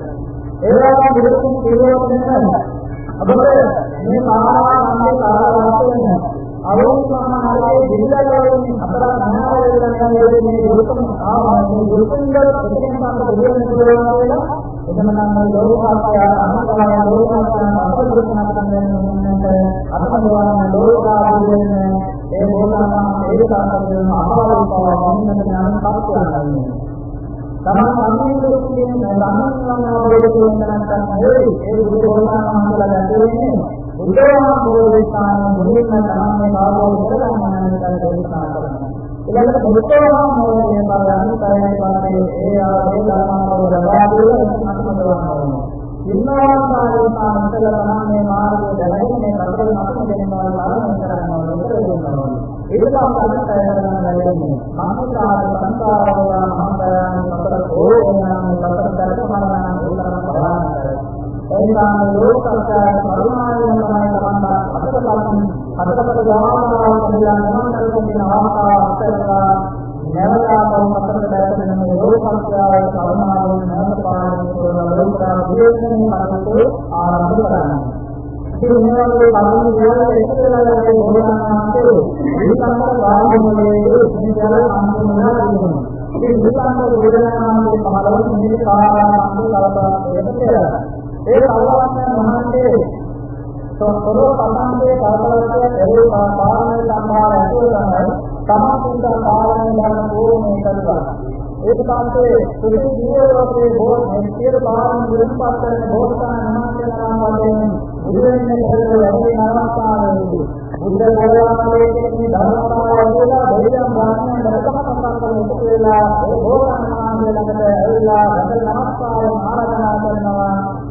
ඒ වගේ විරුද්ධ කියනවා අපේ මේ මහා සම්පේ කාර්යයෙන් අවුරුද්දමානයේ දිවිලවලින් අපර මහාවේදයන් යන මේ දුරුකම ආවාදී දුරුකන්දර ප්‍රතිසංසාර දෙවියන් කියලා එදම නම් ලෝකාපය අනුකලය ලෝකාපය අපරිපූර්ණ කරන්නේ අතමවාන ලෝකාපයෙන් ඒ බෝධාන ඒ සාකච්ඡාවෙන් අපාරිපාව වන්නට ඥාන පත්‍යයන්න්නේ තමන් අන්තිමට කියන්නේ ධර්මවලට කියන ඒ බුදුරජාණන් වහන්සේලා දැක්වෙන්නේ බුදුරජාණන් පොරොස්ථාන මුලින්ම තමයි කාර්යය කරගන්න යන දේශනා කරනවා. ඊළඟට බුදුරජාණන් මොලේ බලන්නේ කරන්නේ පස්සේ ඒ ආවේ ධර්මාවල දරාදුල මතකවනවා. ඉන්නවාකාරී සාමතල තමයි මාර්ගය දැනගෙන මේ රටේ මතක දෙනවා ආරම්භ කරනවා කරනවා. ඒක තමයි කරන්න ලැබෙන්නේ. මානසිකාර සංකාරය මහායාන සතර ඕනෑම සතර දර්ශනයන් උදාහරණ කරනවා. එනිසා ලෝකසත්‍ය කරුණාවෙන් තමයි තමන්ට අතකපන් අතකපට ගාමනාව කියලා නමතර කියන ආකාරයටලා නැවතාවම අතකට දැක්වෙන මේ ලෝකසත්‍යයේ කරුණාවෙන් නැවතපාරේ කරන ලෝකා විද්‍යාවේ කරතු ආරම්භ කරනවා. ඉතින් මේ වගේ කරුණු විවරණ එකතුලා යන බෝධනාන්තේ විකම්ප ගාමනයේ විද්‍යාව සම්පූර්ණයි. ඉතින් විකම්ප වේදනාන්තේ පහළවන මේ කාරණාන්තේ කල්පනා වෙනවා. ඒ කල්පනාන්තේ මහන්සේ සොරෝ පතන්ගේ කල්පනාන්තේ ඒ පාරණය සම්භාර ඇතුළත තමයි තමන්ට පාරණය කරන පූර්ණේ කරනවා. ඒක තමයි සුදු ජීවෝපේ බෝධි සියලු පාරණය විරුද්ධ කරන බෝධාන මහන්සේලා වශයෙන් බුදුරජාණන් වහන්සේ වැඩි නරකාරයේදී බුද්ධ ධර්මයේ මේ ධර්මතාවය කියලා බෙදම් ගන්න නරකමක් කරන එක කියලා ඒ බෝධාන මහන්සේලාට ඇවිල්ලා වැඩ නමස්කාරය ආරාධනා කරනවා.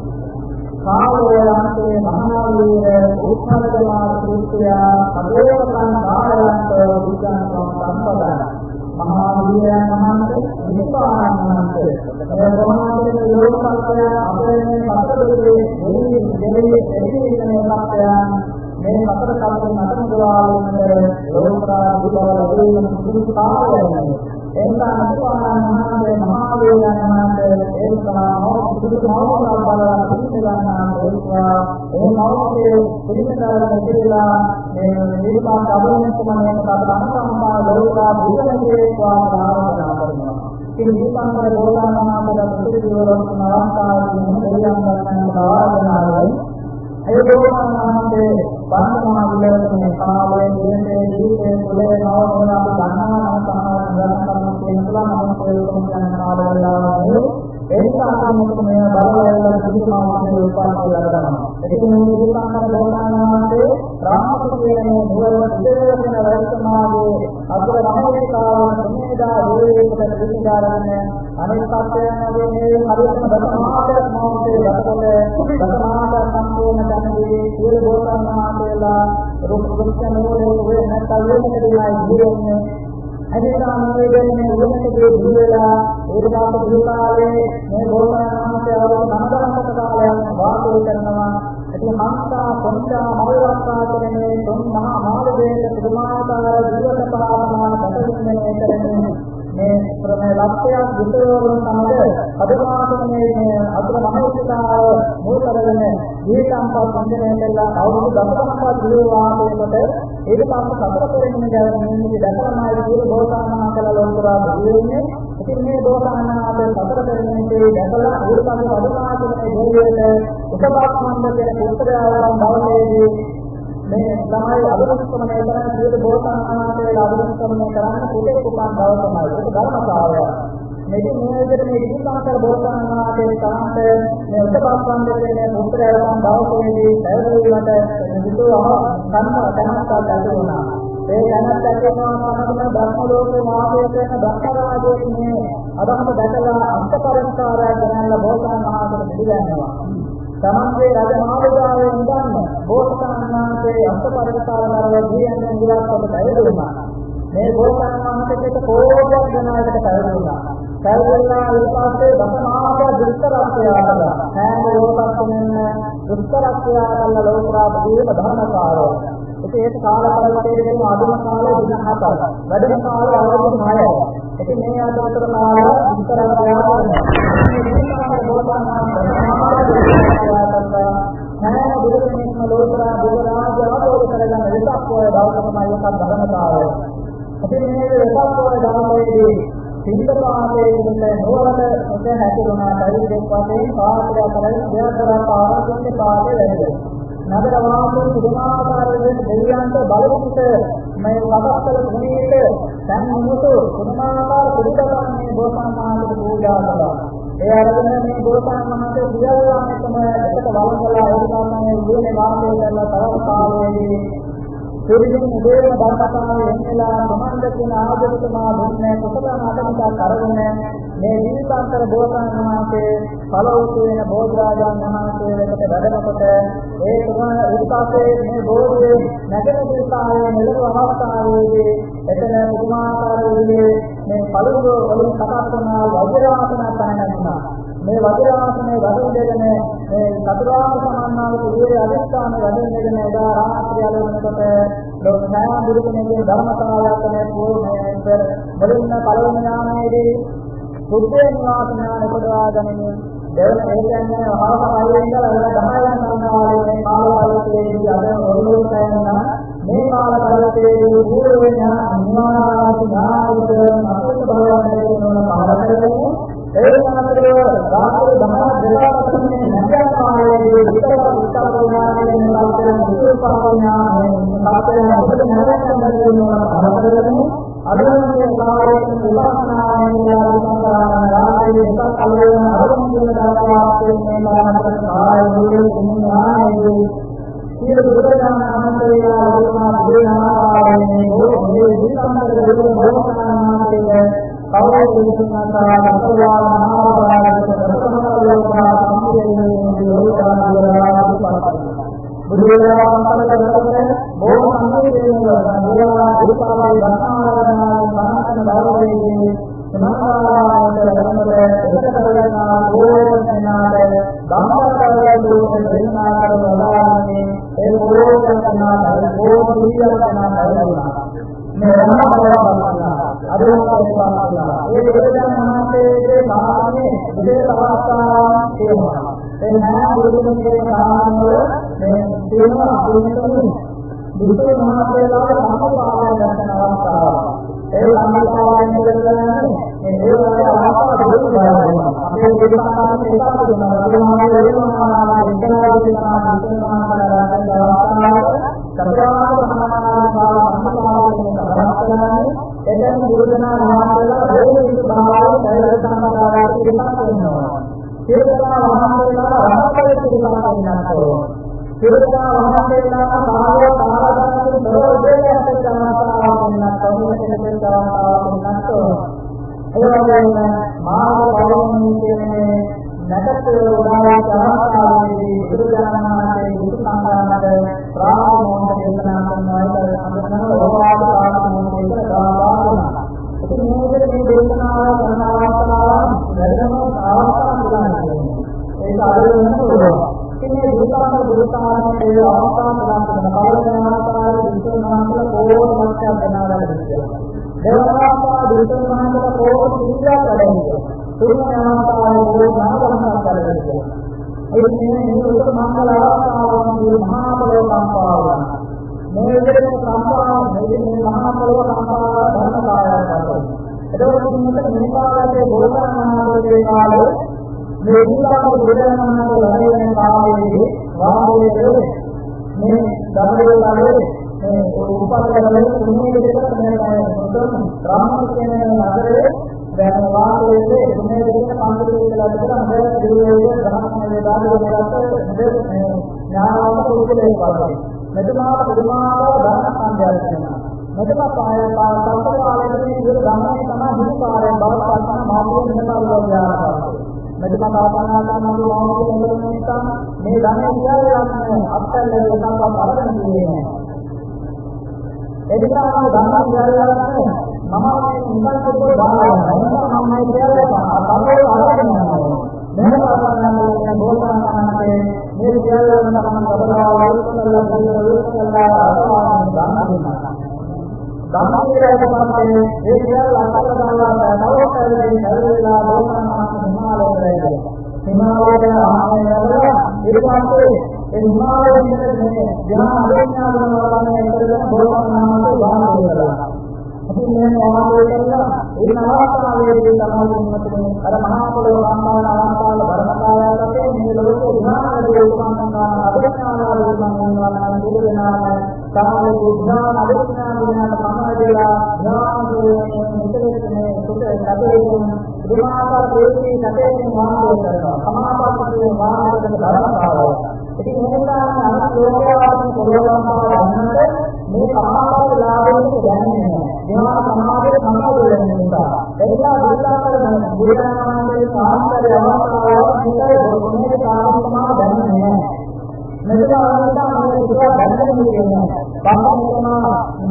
කාලෝයන්තේ මහාවීර උත්තරදමාර සූත්‍රය අදෝකන් කාලයන්ත විඥාන සම්පදාන මහාවීරයන් මහන්සේ නිපාන මහන්සේ මේ ප්‍රමාණයෙන් ලෝකපත්‍ය අපේ පතරේ දෙවි දෙවි එකිනෙකනේ පත්‍ය මේ පතර කල්පන අතමුදවාලෙන් ලෝකරා බුදුරජාණන් වහන්සේ කාලයන් එන්නා නිපාන මහන්සේ මහාවීරයන් මහන්සේ ඒකම බුදුමහා බලලා පිළිගන්නා ඒවා ඒ මෞර්තිය පිළිගන්නා කියලා මේ නිර්මාණ අභිනේතමනේ සම්බන්ධ ලෝකා බුදුරජාණන්ගේ ආරාධනා කරනවා. ඉතින් දීපංකර ලෝකානාමල ප්‍රතිවිරෝධන අවස්ථාවේදී දෙවියන් ගන්න ආරාධනාවයි ඒ ලෝකානාමයේ බන්ධනා විලෝකනේ කාලයේ නිරේ දීපේ කුලේ නවවන අපි ගන්නවා සමාන ගන්න කරන කියලා නම් ප්‍රයෝග කරන ආරාධනාවයි ඒක අනුමත මේ බලවල පිළිමාවන්ගේ උපාසකව ලබනවා. ඒකෙන් මේ දීපංකර ලෝකානාමයේ රාමකෘෂ්ණයේ නුවර ඉදරගෙන රජතුමාගේ අග්‍ර රාමිකාවන් සම්මේදා දෝරේකට පිළිගාරන්නේ අනෙක් පත්‍යයන්ගේ මේ හරියටම දසමාතයක් මෞතේ දසකොල දසමාත සම්පූර්ණ කරන්නේ සියලු බෝසත්ණන් වහන්සේලා රුක් රුක්ෂණෝලේ වේ නැත්නම් වෙනකදීලා ජීවෙන්නේ අදිනා මේ දෙන්නේ වෙනකදී ජීවලා ඊට පස්සේ දීපාලේ මේ බෝසතාණන්ගේ අවුරුදු නවදහසක කාලයක් වාසය කරනවා. ඉතින් හංසා පොන්චා මෞරක්කාචරණේ තුන් මහා මාර්ගයේ පුදුමාකාර ජීවිත පරාමාන ගතවින්නේ කරන්නේ මේ ප්‍රමේ ලක්ෂයක් විතරවරුන් සමග අදමාසනේ මේ අතුරු මහෝත්සවය මුල් කරගෙන ජීවිතාන්ත සංජනය කළා අවුරුදු දහසක් ජීව වාසයකට ඊට පස්සේ සතර පෙරෙන්නේ දැනෙන්නේ දැකලාමයි ජීව බෝසතාණන් කළ ලෝකරා දෙවියන්නේ. ඉතින් මේ බෝසතාණන් සතර පෙරෙන්නේ දැකලා ඊට පස්සේ අදමාසනේ දෙවියන්ට උපපාස්මන්දයේ පුත්‍රයාවන් බවලේදී මේ තමයි අනුස්කමනය කරන සියලු බෝසතාණන්ගේ අනුස්කමනය කරන්න පුතේ කුමාර බව තමයි ඒක ධර්මතාවය. මේක මේ විදිහට මේ දීපාංකර බෝසතාණන්ගේ කරන්ට මේ උපපාස්මන්දයේ පුත්‍රයාවන් බවලේදී පැවරුමට විදුවහ සම්මා ධනස්සා දතුණා. ඒ ධනස්සා කියනවා සමගම ධර්ම ලෝකේ වාසය කරන ධර්මරාජයේ මේ අදහම දැකලා අන්තපරස්කාරය කරන බෝසතාණන්ට පිළිගන්නවා. තමන්ගේ රජ මාළිගාවේ ඉඳන් බෝසතාණන්ගේ අස්තපරිකාරවල ජීයන් ඉඳලා කොට බැලුණා. මේ බෝසතාණන්ට කෝපයක් දෙනාකට පැවරුණා. පැවරුණා ඊපස්සේ දසමාක දුෂ්කරක්‍රියාවල හැම ලෝකස්කෙන්න දුෂ්කරක්‍රියාවල ලෝකරා බදීම ධර්මකාරය. ඉතින් ඒක කාලපරිවර්තනයේදී අදුම කාලේ දින හතක්. වැඩම කාලේ අවුරුදු හයයි. ඉතින් මේ අතරතර කාලය දුෂ්කරක්‍රියාවල හැම බුදුරජාණන් ලෝකරා බුදුරාජ අවබෝධ කරගන්න විසක් වූ දවසකමයි එකක් ධර්මතාවය. ඉතින් මේ විසක් වූ දවසේදී සිංහපාතේ ඉන්න නෝවල ඔතේ හැතිරුණා පරිදෙක් වශයෙන් පාත්‍රය කරගෙන දෙයතරා පාරකින් පාතේ වැඩි. නගර වාසී පුදුමාකාරයෙන් දෙවියන්ට බලපිට මේ වදස්තල භූමියේ දැන් මුතු පුදුමාකාර පිළිදවන්නේ බෝසතාණන්ට පූජා කළා. ඒ අරගෙන මේ බෝසතාණන්ගේ සියල්ලම එකම එකට වළඳලා ඒ කාරණේ දුන්නේ වාසය කරලා තව කාලයේදී සිරිදින් දේව ධර්මතාවයේ එන්නලා සමන්ද කියන ආගමිකමා දුන්නේ කුසල ආගමිකා කරගෙන මේ දීපාංකර බෝසතාණන්ගේ පළවතු වෙන බෝධිරාජන් වහන්සේ වෙතට වැඩමකොට ඒ තුමා උත්සාහයේ මේ බෝධියේ නැගෙන දීපායේ නිලව අවස්ථාවේදී එතන පුදුමාකාර විදිහේ මේ පළවතු වලින් කතා කරන වජිරාසන තැනනවා. මේ වජිරාසනේ වැඩිදෙන මේ චතුරාර්ය සමාන්නාව කුලියේ අධිෂ්ඨාන වැඩිදෙන එදා රාත්‍රිය වලකට ලෝකනා බුදුකෙනෙකුගේ ධර්මතාවයක් තමයි පොරේ පෙර මුලින්ම පළවෙනි ඥානයේදී බුද්ධේ ඥාන උපදවා ගනිමින් දෙවන ඒ කියන්නේ මහාකාරයෙන් ඉඳලා දහයන් සම්මානයේ මේ කාලවලදී අද ඔළුව තැන්නා මේ කාලවලදී පූර්ව ඥාන නිවාරාති ඥානිත අපිට බලවන්නේ වෙන පාරකරන්නේ ඒ අතරේ රාත්‍රී දහය දෙකකට නැගන කාලයේදී විතර උත්තර ඥානයේ නිරන්තරයෙන් විපස්සනාඥානයේ සාපේන අපිට නැරෙන්න බැරි වෙන පාරකරන්නේ අදෝන්නේ කාලයේ විපස්සනාඥානයේ නිරන්තරයෙන් රාත්‍රී එකක් අලුයන අරුමුණ දායකයන් මේ මානසික කායයේ ඥානයේ සියලු බුදුරජාණන් වහන්සේලා ලෝකනා දේනාකාරයේ මේ විපස්සනා දෙවියන් බෝසතාණන්ගේ කවුරුන් විශ්වාසනා අසලා මහාභාරත සතරමලෝකා සම්පූර්ණයෙන් ලෝකාන්තරාදී පරපරි බුදුරජාණන් වහන්සේ බොහෝ සංකේතයෙන් දේවා දීපාවලි ධර්මාරණාදී මහාන බවවේදී සමාකාරාන්තර ධර්මවල එකතරයනා ඕනනාට ධම්මකාරය දුක දෙන්නාකර වදාන්නේ ඒ ඕනනාට ඕනියකනා ලැබුණා. මේ රහතන්වහන්සේලා අදෝපරිපාලනා ඒ බුදුරජාණන් වහන්සේගේ කාලේ විදේශ අවස්ථාවන් තියෙනවා. ඒ නාම බුදුන්ගේ කාලවල මේ තියෙනවා අතුරුමතුන් බුදුන් වහන්සේලාගේ සම්පාදනය කරන අවස්ථාවක්. ඒ සම්පාදනය කරන්නේ මේ දේවාලය ආකාර දුරු කරනවා. අපේ දේශපාලන ඒකාක දුන්නා. බුදුන්ගේ දේශනාවල ඉන්නවා කියනවා ඉන්නවා සතරාම සමානාකාර සම්පාදනය එතන බුදුදහම මහත්කලා දෙවියන් භාවයෙන් දෛවසනාකාරයට ඉස්සක් වෙනවා. සිරදා මහත්කලා රහතන් පිළිබඳව සිරදා මහත්කලා සාහය සාහදානකින් ප්‍රෝදේයයට සමාසාවක් වෙනත් කවුරුත් දෙකතාවක් වෙනත් ඒ වගේම මාර්ග පරිණාමයේ කියන්නේ නැකත උදාහරණ අවස්ථාවේදී බුදුදහමේ බුදු සංගාමයේ ප්‍රාණ උත්සාහයේ අවස්ථාවක් ගන්න කවදාවත් විශ්වනාථල කෝණ මතයක් ගන්නවා. දේවනාථ විශ්වනාථල කෝණ සිංහල කරන්නේ. තුන්වනාථාවේ නාමකම් කරන්නේ. ඒ කියන්නේ මේක මංගල අවස්ථාවන්දී මහා පොළොව කම්පාවන. මේ විදිහට කම්පාව මේ මහා පොළොව කම්පාව ධර්මකාරයක් කරනවා. එතකොට මේක මේකාලයේ ගෝලනාමයේ කාලේ මේ විලාප ගෝලනාමයේ ලැබෙන කාලයේදී වාමයේ මේ ධර්මයේ මේ උපකරණවල තුනේ දෙකට මේ බ්‍රාහ්මණ කියන නගරයේ දැන් වාමයේ තුනේ දෙකට පන්තිලේ කියලා දෙකම හදලා දිරුවේ බ්‍රාහ්මණ වේදාලේ කරත් මේ ඥානවන්ත පුරුෂයෙක් වගේ මෙතුමා පුදුමාකාර ධර්ම සංඥාවක් වෙනවා. මෙතුමා පායලා සම්ප්‍රදායයේ ඉහළ ගමනේ තමයි හිමිකාරයන් බවට පත් වන මාර්ගය වෙනකල්ලා යානවා. මෙතුමා තාපනාකාරණගේ මාර්ගය වෙනකල් නිසා මේ ධර්ම විද්‍යාවේ අත්හැරලා එකක්වත් අරගෙන තියෙන්නේ නැහැ. ඒ නිසා මම ධර්ම විද්‍යාවේ මම මේ නිකන් පොතේ දාලා යනවා. මම මේ කියලා තමයි අරගෙන යනවා. මේක තමයි බෝසතාණන්ගේ මේ විද්‍යාවේ නම් කවදාවත් වලකලා වලකලා ආවාම ගන්නවා. ධම්මයේ තමයි මේ විද්‍යාව අත්දැකලා නවතරේ කරලා බෝසතාණන් හිමාලයට හිමාලයට ආනයවල ඊටපස්සේ ඒ හිමාලයෙන් මේ ධ්‍යාන අධ්‍යාත්ම වලන්නේ කරගෙන බෝසතාණන්ට වාහන කරලා අපි මේ වාහන කරලා ඒ අවස්ථාවේදී තමයි මුතුනේ අර මහා පොළොව සම්මාන අවස්ථාවල ධර්මකාරයන්ගේ මේ ලෝකේ විහාරයේ උපන්නා අධ්‍යාත්ම වලන්නේ දුරනාම තමයි විඥාන අධ්‍යාත්ම විඥාන සමාදේලා ඥානයේ මෙතනනේ සුත ලැබෙන්නේ විමාකාර දේශී සැපයෙන් වාහන කරනවා සමාපත්තේ වාහන කරන ධර්මකාරය. ඉතින් මොකක්ද අර ලෝකයාගේ පොළොව සම්මානයේ මේ සමාපත්ත ලාභයෙන් දැනෙන්නේ නැහැ. ඒවා සමාජයේ සම්පූර්ණ වෙන නිසා එනිසා විලාකරන බුදුරජාණන්ගේ සාහිත්‍ය අවස්ථාව හිතේ ගොනුනේ කාරණා දැනෙන්නේ නැහැ. මෙතන අනිතා මේ විදිහට දැනෙන්නේ කියන්නේ බම්බුනා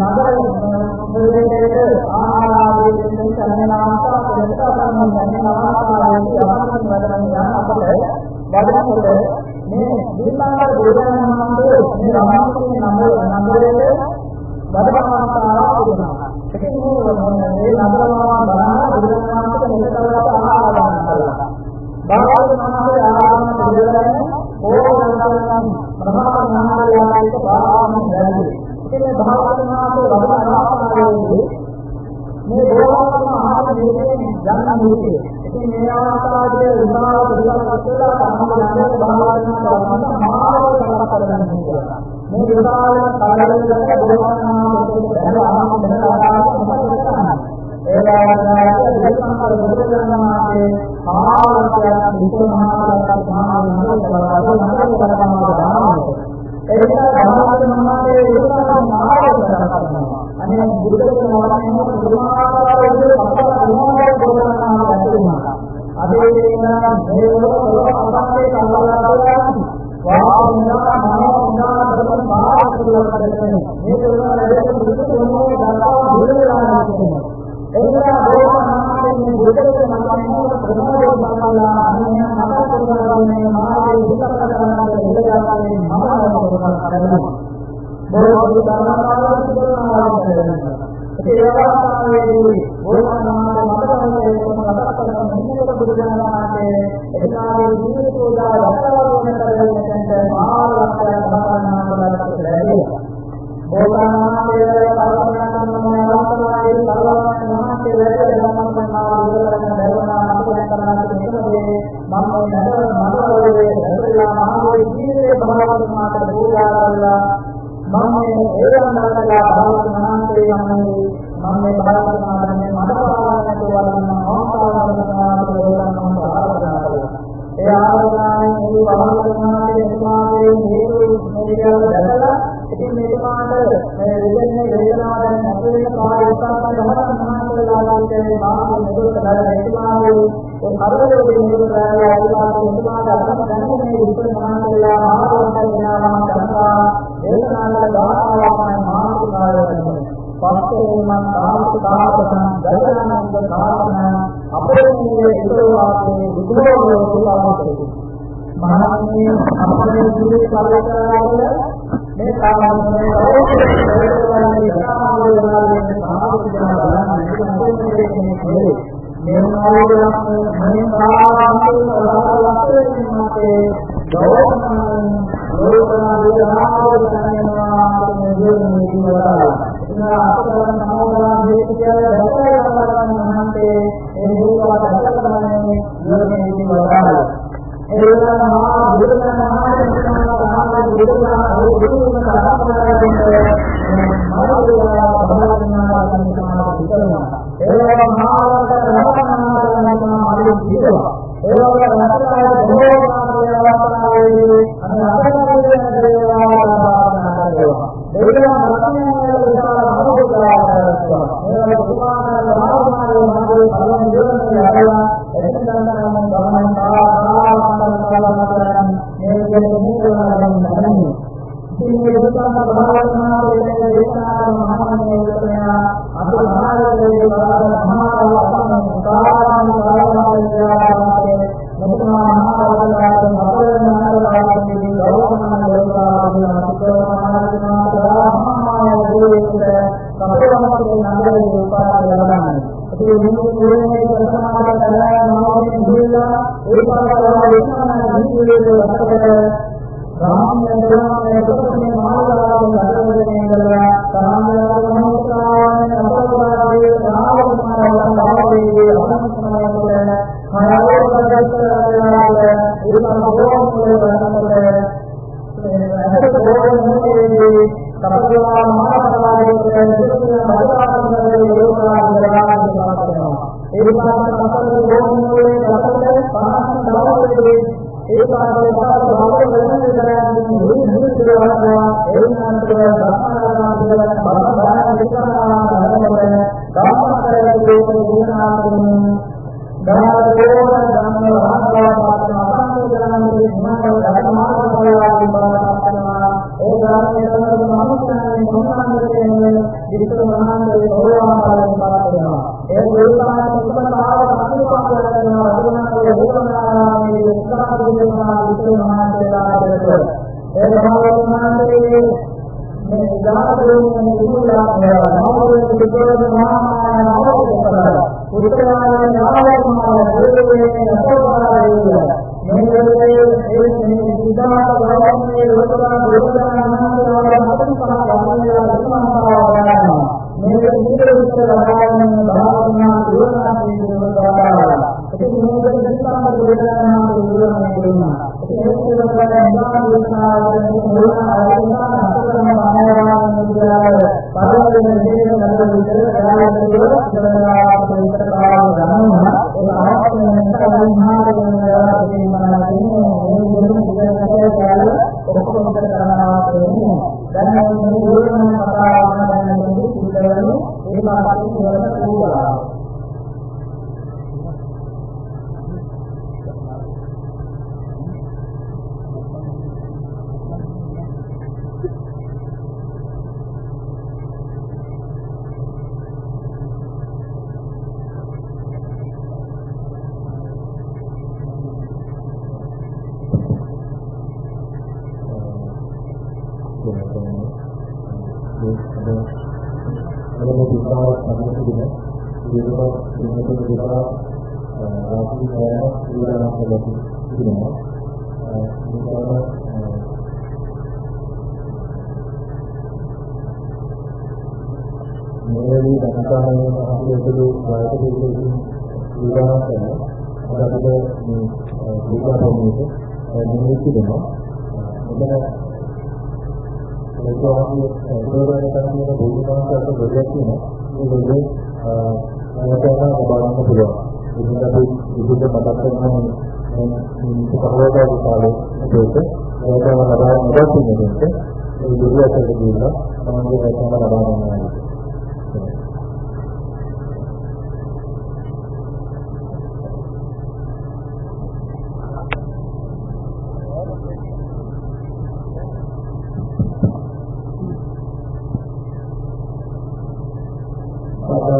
නගරයේ මුලේට ආහාරයේ දෙන්න කරන අවස්ථාව දෙලට කරන දැනෙන අවස්ථාවේදී අවස්ථාවක් වැඩගෙන යන අපට වඩනකොට මේ විලාකර බුදුරජාණන්ගේ මේ රාමකේ නම නගරයේ බඩවන්තාවක් තිබුණා. ඒකේ මේ නගරමාව බලන බුදුරජාණන්ට මෙතනට ආහාර ගන්නවා. බාහිරමාවේ ආහාර දෙන්නේ ඕනතරම් ප්‍රමාණ නාමයන්ට බාහිරම දැන්නේ. ඒකේ භාවනාවේ වඩන අවස්ථාවේදී මේ බෝධිසත්ව ආහාර දෙන්නේ යන්න නිවිද. ඉතින් මේ අවස්ථාවේ විමාන ප්‍රතිපලකලා සම්බන්ධ භාවනාවට මානව කරකරගන්න ඕනේ. මේ විකාල කාලවලදී බෝධිසත්ව ආහාර දෙනවා. ඒ වාරයේ විස්තර බුදුරජාණන්ගේ ආරම්භය විසමහාරක සමානව කරනවා. ඒක ධර්මයේ විස්තර මාර්ගය කරනවා. අනේ බුදුරජාණන් වහන්සේ පුදුමාකාර විදිහට අපට දුන්නා දෙනවා. අදේ නම් මේ ලෝකවල අපේ කල්පනාවලදී වාහනා මනෝඥාන ධර්ම මාර්ගය කරන්නේ. මේ දෙවන බුදුරජාණන් ගන්නවා බුදුරජාණන් වහන්සේ. එනිසා බෝසතාණන්ගේ බුදුරජාණන් ප්‍රමෝදයෙන් බලලා අනේ මම කරගන්නේ මාගේ විස්තර කරනවා ඉලයාගේ මම කරනවා. බෝසතාණන් කරනවා ඒ අවස්ථාවේදී බෝසතාණන් මතකයේ මතක කරන හිමිට බුදුරජාණන්ගේ එදාගේ ජීවිතෝදා රැකවරණය කරගෙන මාර්ගය සම්පන්න කරගන්න ලැබෙනවා. බෝසතාණන්ගේ කල්පනා කරන අවස්ථාවේ සර්වඥ මහත්ය වැඩි සම්මන්ත්‍රණාව විවරණ දරුණා මතක කරගන්න මේකේ මම මේ නතර මතකයේ දරුණා මහගේ ජීවිතේ භාවනාවට පූජා කරලා මම මේ ඒවන්දලා භාවනාවේ යන්නේ මම මේ භාවනාවේ මතපාවන්නට වඩන අවස්ථාවක් ගන්න ආරාධනා කළා. ඒ ආරාධනාවෙන් මේ භාවනාවේ නිමාවේ හේතු මෙලියව දැකලා ඉතින් මේකමාට මේ විදෙන්නේ වේදනාව දැන් නැති වෙන කාර්ය උත්සාහය ගමන මහන්සලාගේ මාර්ගය නිරෝධ කරලා ඒකමාගේ ඒ කරදරේ නිරෝධ කරලා ඒකමාගේ මේකමාට අරගෙන දැනෙන්නේ විතර මහන්සලා මාර්ගයෙන් යනවා කරනවා වේදනාවල දායකයන් මානසිකාරය වෙනවා. පස්සේ මම කාමකාරකයන් දයනන්ද කාරණ අපේ ඉතෝ වාසේ විදුරෝ සුභාවතේ මහන්නේ අපේ ජීවිත කාලයකවල මේ කාලවලදී ඔයගොල්ලෝගේ සාමාන්‍යයෙන් සාමාජික බලන්නේ මේ මොනවාද මේ කාලවලදී ඔයාලට මේ ගෞරවයෙන් ගෞරවනා විලාසවල දැනෙනවා මේ ජීවිතේ ඉතින් අපතන සමාජාන දෙකේ දැකලා මහන්තේ ඒ දුරවට දැකලානේ යෝගනේ ඉතිවලා ඒකම මහා බුදුන් වහන්සේ මහා බුදුන් බුදුන් කරාපරාදෙන්නේ මාර්ගය භවනා කරනවා විතරනවා ඒකම මහා වන්දනාත්මක මාර්ගය විතරනවා ඒකම රටාවේ බොහෝ මාර්ගයවලදී අන්න අපේ දේවාලය කරනවා ඒකම රත්නයේ විශාල මහෝදයාවක් කරනවා ඒකම කුමාරයන් මහාමානව මාර්ගය පළවෙනි දිනේ ආවා එතනම ගමන් ආ මේ කියන්නේ මොනවද කියන්නේ ඉතින් මේ දුකම භාවනා වලදී දේශනා මහාමනේ කරන අද මහාලෝකයේ මහාවල අපම කාරණ කාරණාවලදී මුතුමා මහාවලට අපරණාරාමයේ ගෞරවමන ලෝකාවදී අපේ මහාමාය දුරේ කපරවන්තේ නගරයේ උපාදාය ලබන්නේ ඒ නිමුරේ ප්‍රසන්නතාවය කරනවා නිවිලා ඒ පාරවල් විශ්වාස නිවිලේ රටකට රාමයන් දරන්නේ කොටසේ මානවතාවය අදවදනේ කරලා සාමාන්‍යව මහෝත්සවයන් අපරාධයේ රාමකුමාරයන් ආවේදී අනුසමනය කරන හයවදස්සලාල ඉරුම බොහෝමනේ කරනකොට ඒක බොහෝමනේ සතරවා මානවතාවයේ කරන දුක්ඛ බදාරන්නේ ලෝකාන්තරාන් කරනවා ඒ විපාක සතර බොහෝමනේ රටේ පාසන් දවල්වලදී ඒ කාර්යය බාහිර වෙනස් කරන්නේ නිවිද කරනවා ඒ අන්තර ධර්මාරාමයේ බාහිර විචාරණා කරනකොට කාමතරයේ දේශනාවකින් දායකයන් ධම්ම රහතන් අසංකේතනයේ හිමාවල ධර්මාර්ථය බාරගන්නවා ඒ ධර්මයේ තමයි මනුෂ්‍යයන් මොනවාන්දරේ විතර මහාන්දරේ ඕවාපාරෙන් බාරගන්නවා ඒ දේශනාවේ උපකාරක අනුපාත කරනවා අනුනාමයේ වේදනාමයේ උත්සාහයෙන් විතර මහාන්දරේ ඒ ධර්මයේ මේ දායකයන් නිමුලා නවෝදේ විද්‍යාවේ මහාමාය නවෝදේ කරලා උත්තරායන නායකමාන දෙවියන් අසෝපාරය මේ දෙවියන් ඒ සිද්ධාත ගෞරවයේ ලෝකනා බුදුරජාණන් වහන්සේලා හතන් පහ වහන්සේලා ධර්මතාවය මේ විදිහට ලබාගෙන භාවනා දියුණුවක් පිළිබඳව ඉතින් මේක දිස්ත්‍රාම බුදුරජාණන් වහන්සේ කියනවා ඉතින් ඒක පිළිබඳව ඉන්ද්‍රාම දේශනාවලින් මුලින්ම ආරම්භ කරන ආයතන විද්‍යාව පරිවර්තන දෙකේ නතර විතර ප්‍රායෝගිකව ඉස්සරහට විතර කාලය ගන්නවා ඒ ආයතන සම්මානයෙන් වලට තියෙනවා මේ දෙන්නේ කියලා ඔක්කොම කරනවා කියන්නේ දැන් මේ දුරන කතාව ගැන ඉතිරි ඒ මාතෘකාව කියලා මේ දක්ෂතාවයෙන් අපිටලු වායක දෙවියන් විවාහ කරන අපිට මේ විවාහයේ නිමිති දෙනවා. එතන ඒක අපි ඒකවල කරන්නේ බුදුමාහට ප්‍රොජෙක්ට් එක. ඒකේ අයතන බලන්න පුළුවන්. ඉතින් අපි විවිධ මතක් කරනවා මේ පහවදා විපාලේ ඒක ඒකම ලබා ගන්න දෙන්නේ. ඒ විදිහට කියනවා තමයි ඒකම ලබා ගන්නවා.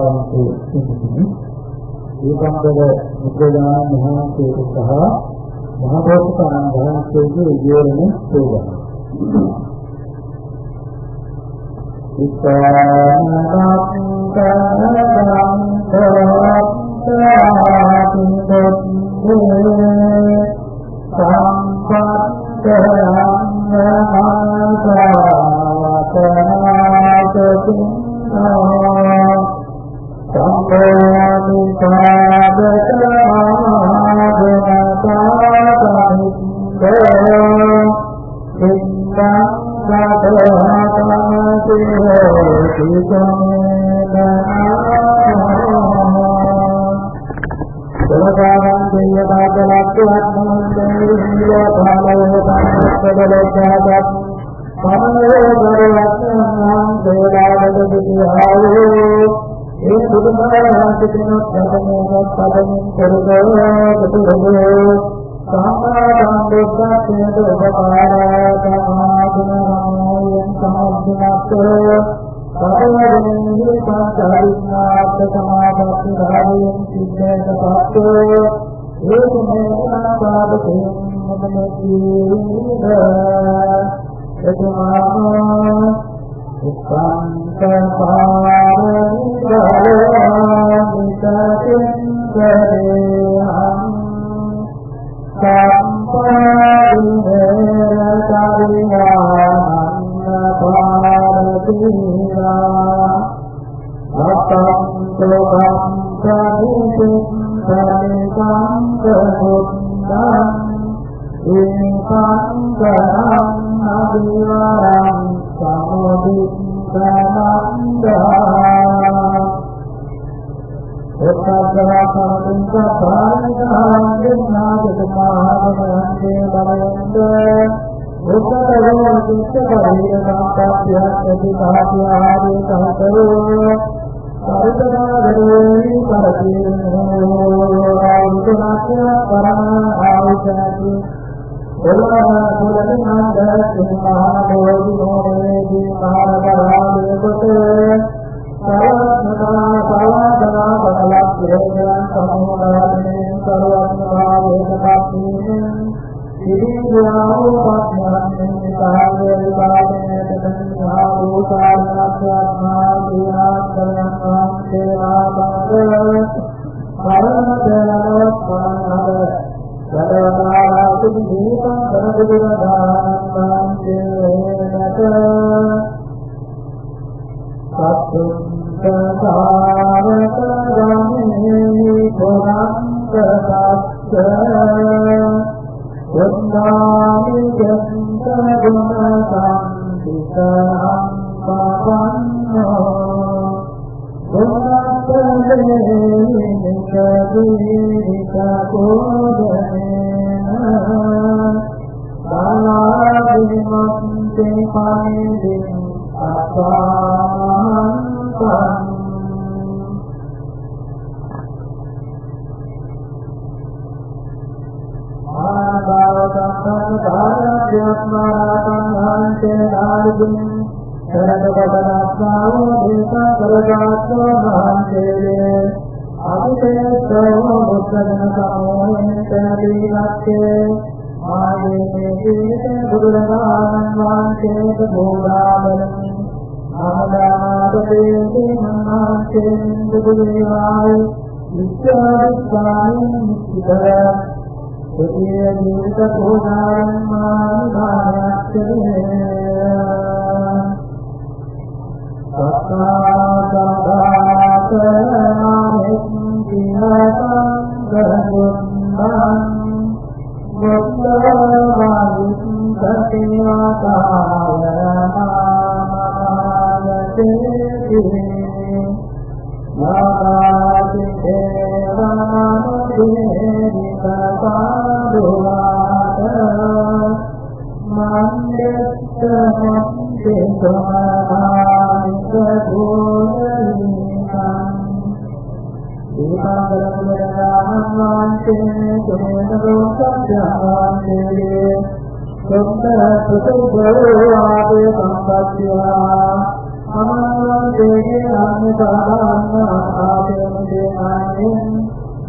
ඒකම්බර මුද්‍රාණ මහන්සිය සහ මහබෝසතාණන් වහන්සේගේ ඉගෙනීම පොදා.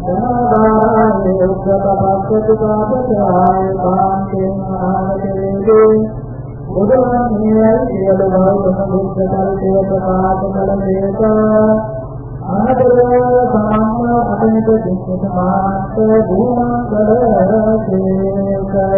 ධනදායේ උපතපස්සති කාපචාය කාන්තේන ආගතේදී බුදුන් මේ සියලු භෞතික බුද්ධ කල්පයේ ප්‍රකාශ කළ දේක අනතර සම්ම අතනිත දුක්ඛ මානස දුමංගල සේකය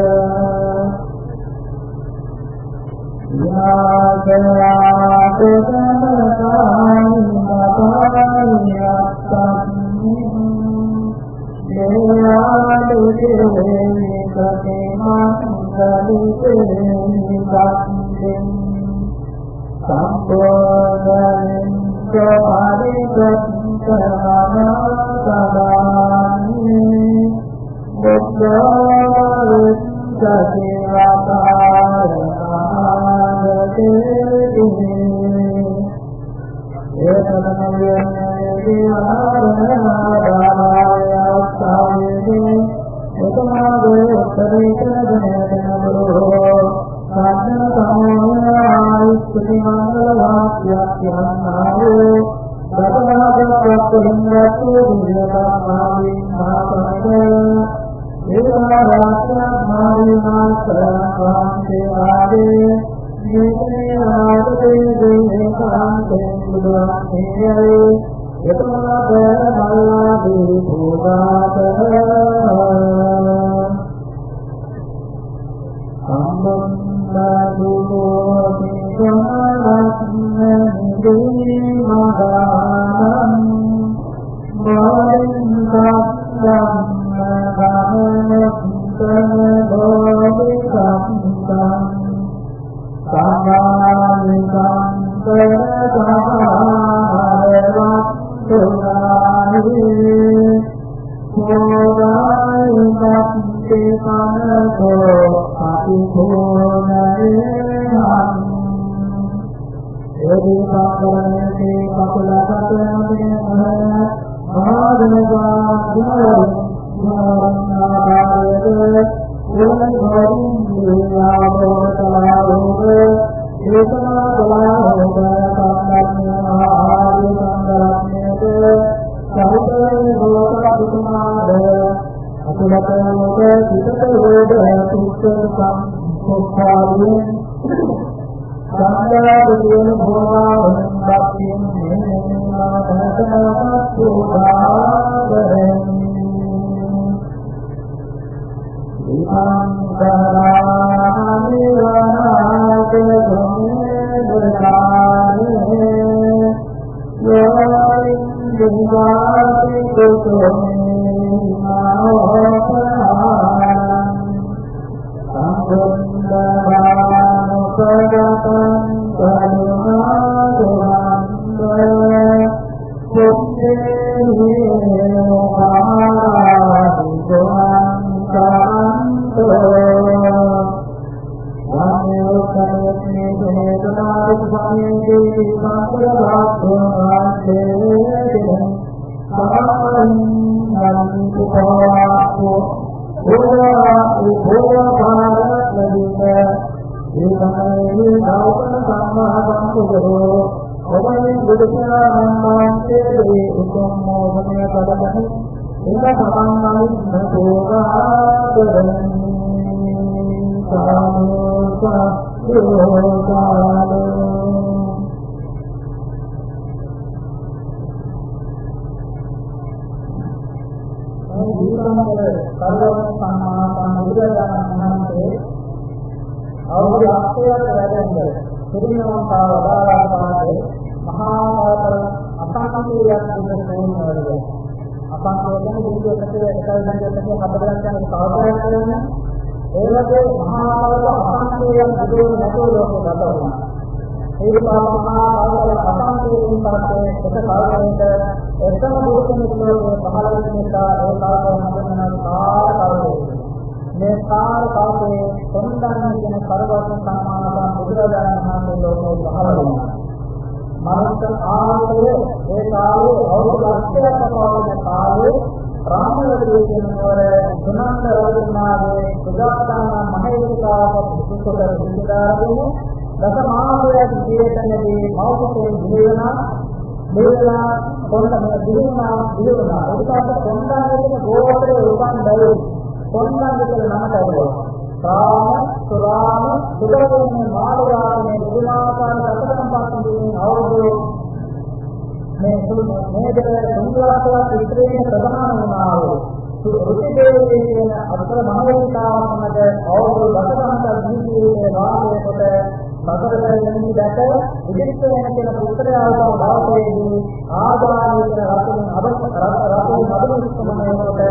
කොණ්ඩ මේ දිනුනා දිනුනා ඒකට කොණ්ඩාගේ ගෝත්‍රයේ උපන් බැරි කොණ්ඩාගේ කියලා නම තවුවා. රාම සුරාම සුදරෝනේ මාළයාගේ බුදුනාකාර සතරම් පස්සේ අවුරුදු මේ මේ දෙක සම්පූර්ණව ඉතිරේ ප්‍රධාන වුණා වූ රුචිදේවී කියන අතර මහවැලිකාවන්ට අවුරුදු දසකමක ජීවිතයේ වාසය කොට සතරදෙනි දැක ඉදිරියට යන කෙන පුත්‍රයාව දාපේදී ආදානයේ රතන අබත් රතන මදුරුස්කමනේ කොට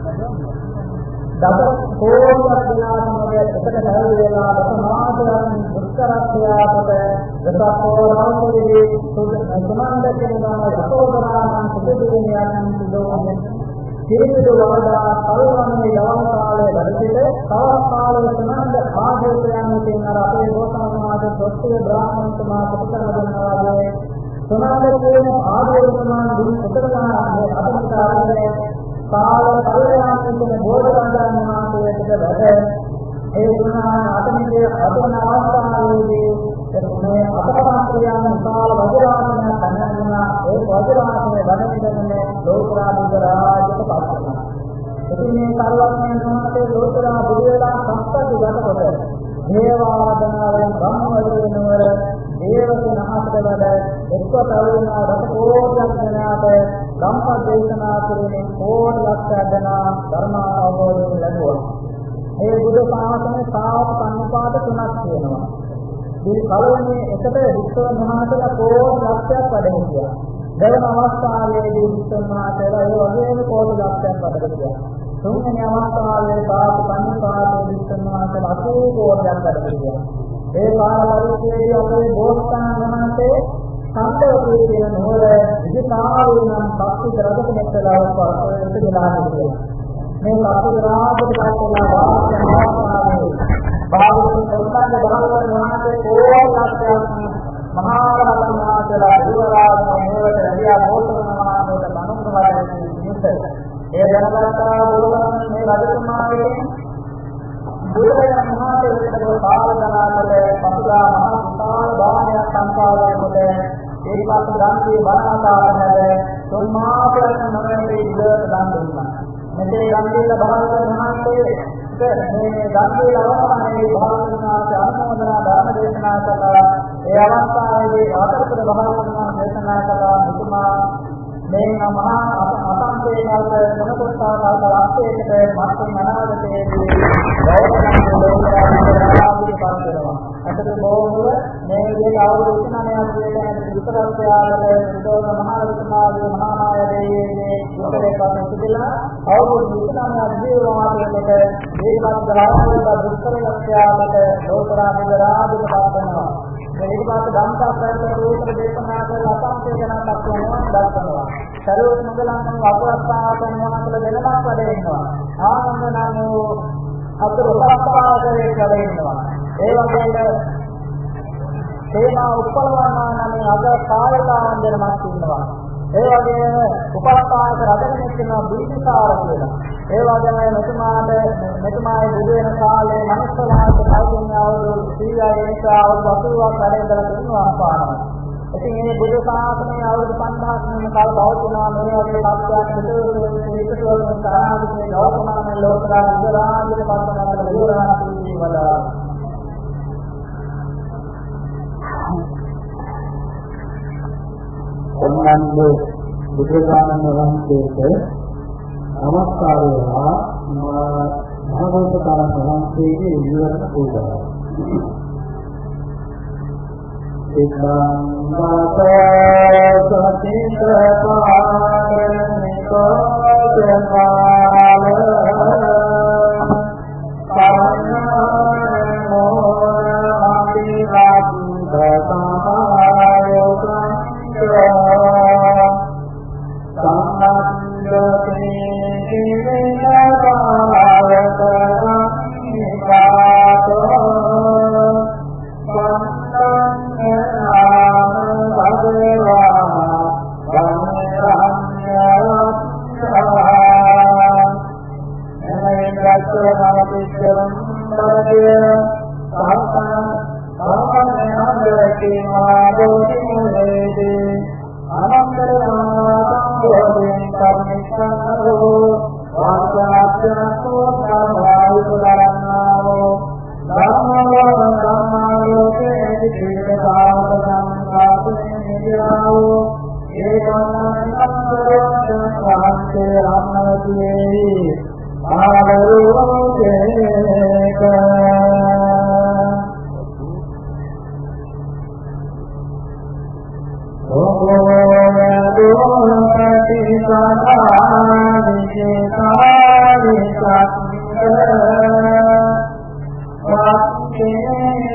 දස කෝටියක් දිනාමගේ එකට දැල් වේලා දස මාසයන් දුක්ඛරත්යාපත දසකෝරාන්තයේ සුමන්ද කෙනා යතෝදරාන් සුදුදිනියන් සුදෝමෙන් සිරිදු වරදා කල්වන්නේ යවන කාලයේ වැඩසිට තවත් කාලයක සමන්ද ආදේශයන් කියන අර අපේ ගෝතම සමාජ දොස්තර බ්‍රාහ්මණ සමාජ පුතන ගන්නවා සමන්ද කියන ආදේශයන් දුන් උතරනා මේ අතමිතාරේ කාල කල්යාණ කියන බෝධිසත්වයන් වහන්සේට වැඩ ඒ ගුණාන අතමිතේ අතන අවස්ථාවේදී මේ අපරාත්‍රියන් කාල වජිරාමන කන්නනා ඒ වජිරාමනේ වැඩමිටන්නේ ලෝකරාජික රාජ්‍යක පස්සන. ඉතින් මේ කර්වඥයන් වහන්සේ ලෝකරා බුදු වෙලා සම්පත්ති ගතකොට දේවාදනාවෙන් බ්‍රහ්මවරුනවර දේවකන ආශ්‍රවද එක්වතවුන රට කෝටියක් දෙනාට සම්පත් දේශනා කිරීමෙන් කෝටි ලක්ෂයක් දෙනා ධර්ම අවබෝධය ලැබුවා. මේ බුදු සාසනේ සාවක සම්පාද තුනක් තියෙනවා. මේ කලෝනේ එකට විශ්වන මහතලා කෝටි ලක්ෂයක් වැඩ හිටියා. දෙවන අවස්ථාවේදී විශ්වන මහතලා ඒ වගේම කෝටි ලක්ෂයක් වැඩ හිටියා. තුන්වෙනි අවස්ථාවේ සාවක සම්පාද විශ්වන මහතලා අසූ කෝටියක් වැඩ හිටියා. ඒ කාල පරිච්ඡේදයේ අපේ බෝසතාණන් වහන්සේ සම්පූර්ණ කියන නෝර විචාරේ නම් පක්ෂි රජක මෙතලා පරපරට ගලා හිටියා. මේ පක්ෂි රාජක පස්සලා වාස්තවතාවේ භාවිත සම්බන්ධ බහවන වහන්සේ කෝලක්ෂයක් මහා රහතන් වහන්සේලා දිවරාජ මේවට රැඳියා බෝසතාණන් වහන්සේට මනුස්සවදෙන නිසල ඒ දැනගත්තා බුදුරජාණන් මේ රජතුමාගේ බුදුරජාණන් වහන්සේට කාලකනාකට පසුදා මහා විශාල භාණයක් සංපාදනය කොට ඒකත් ගාන්ධී වරණතාවනද සම්මාපයන් නොවැළේ ඉඳලා දන් දුන්නා. මෙතේ ගාන්ධීලා භාගතුන් වහන්සේ මේ ගාන්ධී අවස්ථාවේ භාගතුන්ගේ අනුමೋದනා ධර්ම දේශනා කළා. ඒ අවස්ථාවේදී ආතරතර භාගතුන් දේශනා කළා මුතුමා මේ මහා අසංකේයවල මොනකොටා කාල රාජ්‍යයකට මාත්‍රි අනාගතයේදී ගෞරවයෙන් ලෝකරාජ්‍ය පාලනවා. අතට බොහෝම මේ විදිහට අවුරුදු විසිනවයක් විතර විතරත්යාලේ සුදෝන මහ රජතුමාගේ මහා නායකයේ උත්තරේකට සිටිලා අවුරුදු විසිනවයක් ජීවමානයකට ඒකත් ගාමක දුක්ඛරත්යාලේ ලෝකරාජ්‍ය රාජ්‍ය පාලනවා. ඊට පස්සේ ධම්මපදයට උත්තර දේශනා කරලා අසංකේතනක් වෙනවා දක්වනවා. සරුවත් මංගලම් අපරස්ථාපන මොනකල දෙනමක් වැඩ වෙනවා. ආනන්ද නම් අතර උපස්ථාපකයේ වැඩ වෙනවා. ඒ වගේම තේමා උපලවන්නා නම් අද කාලකාවන් දෙනමක් ඉන්නවා. ඒ වගේම උපස්ථාපක රජකෙනෙක් වෙනවා බිම්බිසාර කියලා. ඒ වගේම මෙතුමාට මෙතුමාගේ බුදු වෙන කාලේ මනුස්සලාට කල්පින් අවුරුදු සීයයි නිසා අවුරුදු අසූවක් වැඩ ඉඳලා තිබුණා පානවා. ඉතින් මේ බුදු සාසනයේ අවුරුදු පන්දහක් වෙන කාල පවතිනවා මේ වගේ තාක්ෂණික විකසන විකසන තරහාගේ ගෞරවමාන ලෝකරාජ ඉන්ද්‍රාජික පස්සනකට විවරණාදී වදා. ඔන්නන්ගේ බුදුරජාණන් වහන්සේට නමස්කාරය හා භගවතුන් වහන්සේගේ විවරණ පූජාව. සිද්ධාන්ත සතිත පාරමිකෝ ජමාල පරණෝ අභිවාදතායෝගං අනන්තර වේලාවෝ ඒ කොණ්ණං වහන්සේ රාමවතියේ ආලෝකේක ඕමෝපති සාධානිකේ කාරිකක් වක්ඛේ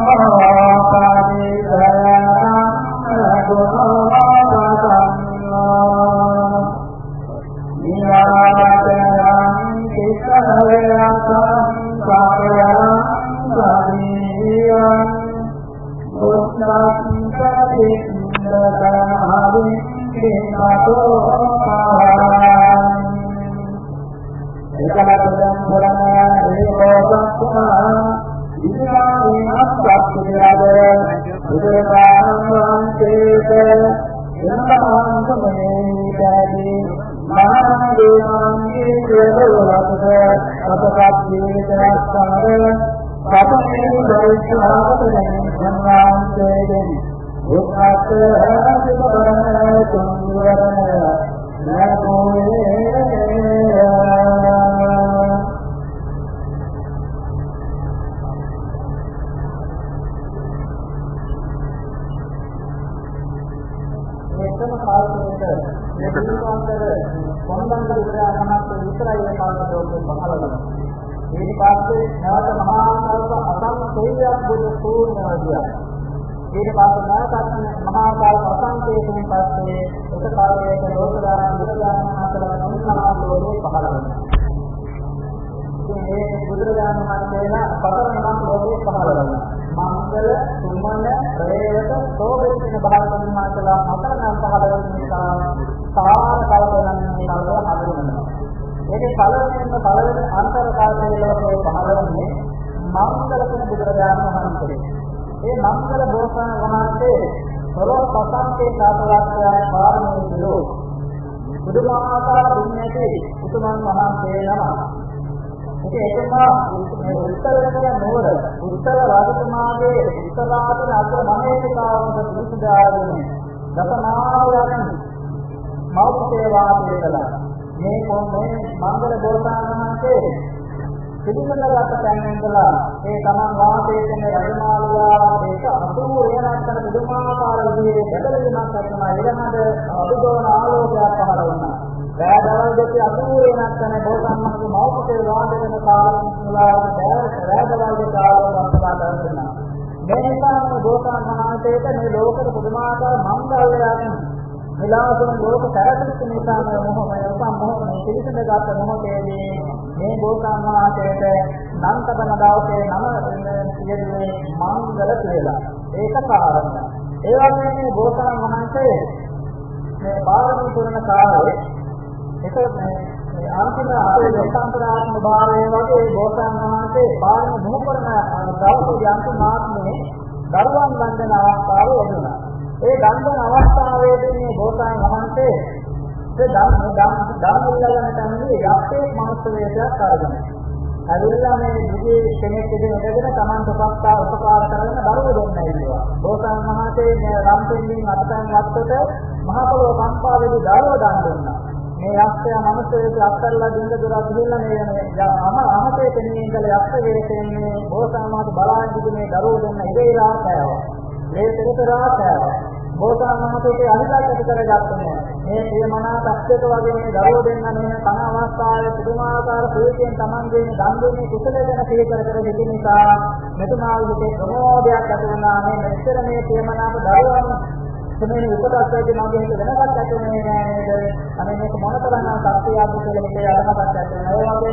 මේ උපදස්ස ඇති මගේ හිත වෙනසක් ඇති වෙන්නේ නැහැ නේද? අනේ මේක මොනතරම් සත්‍යයක් කියලා හිතේ අදහසක් ඇති වෙනවා.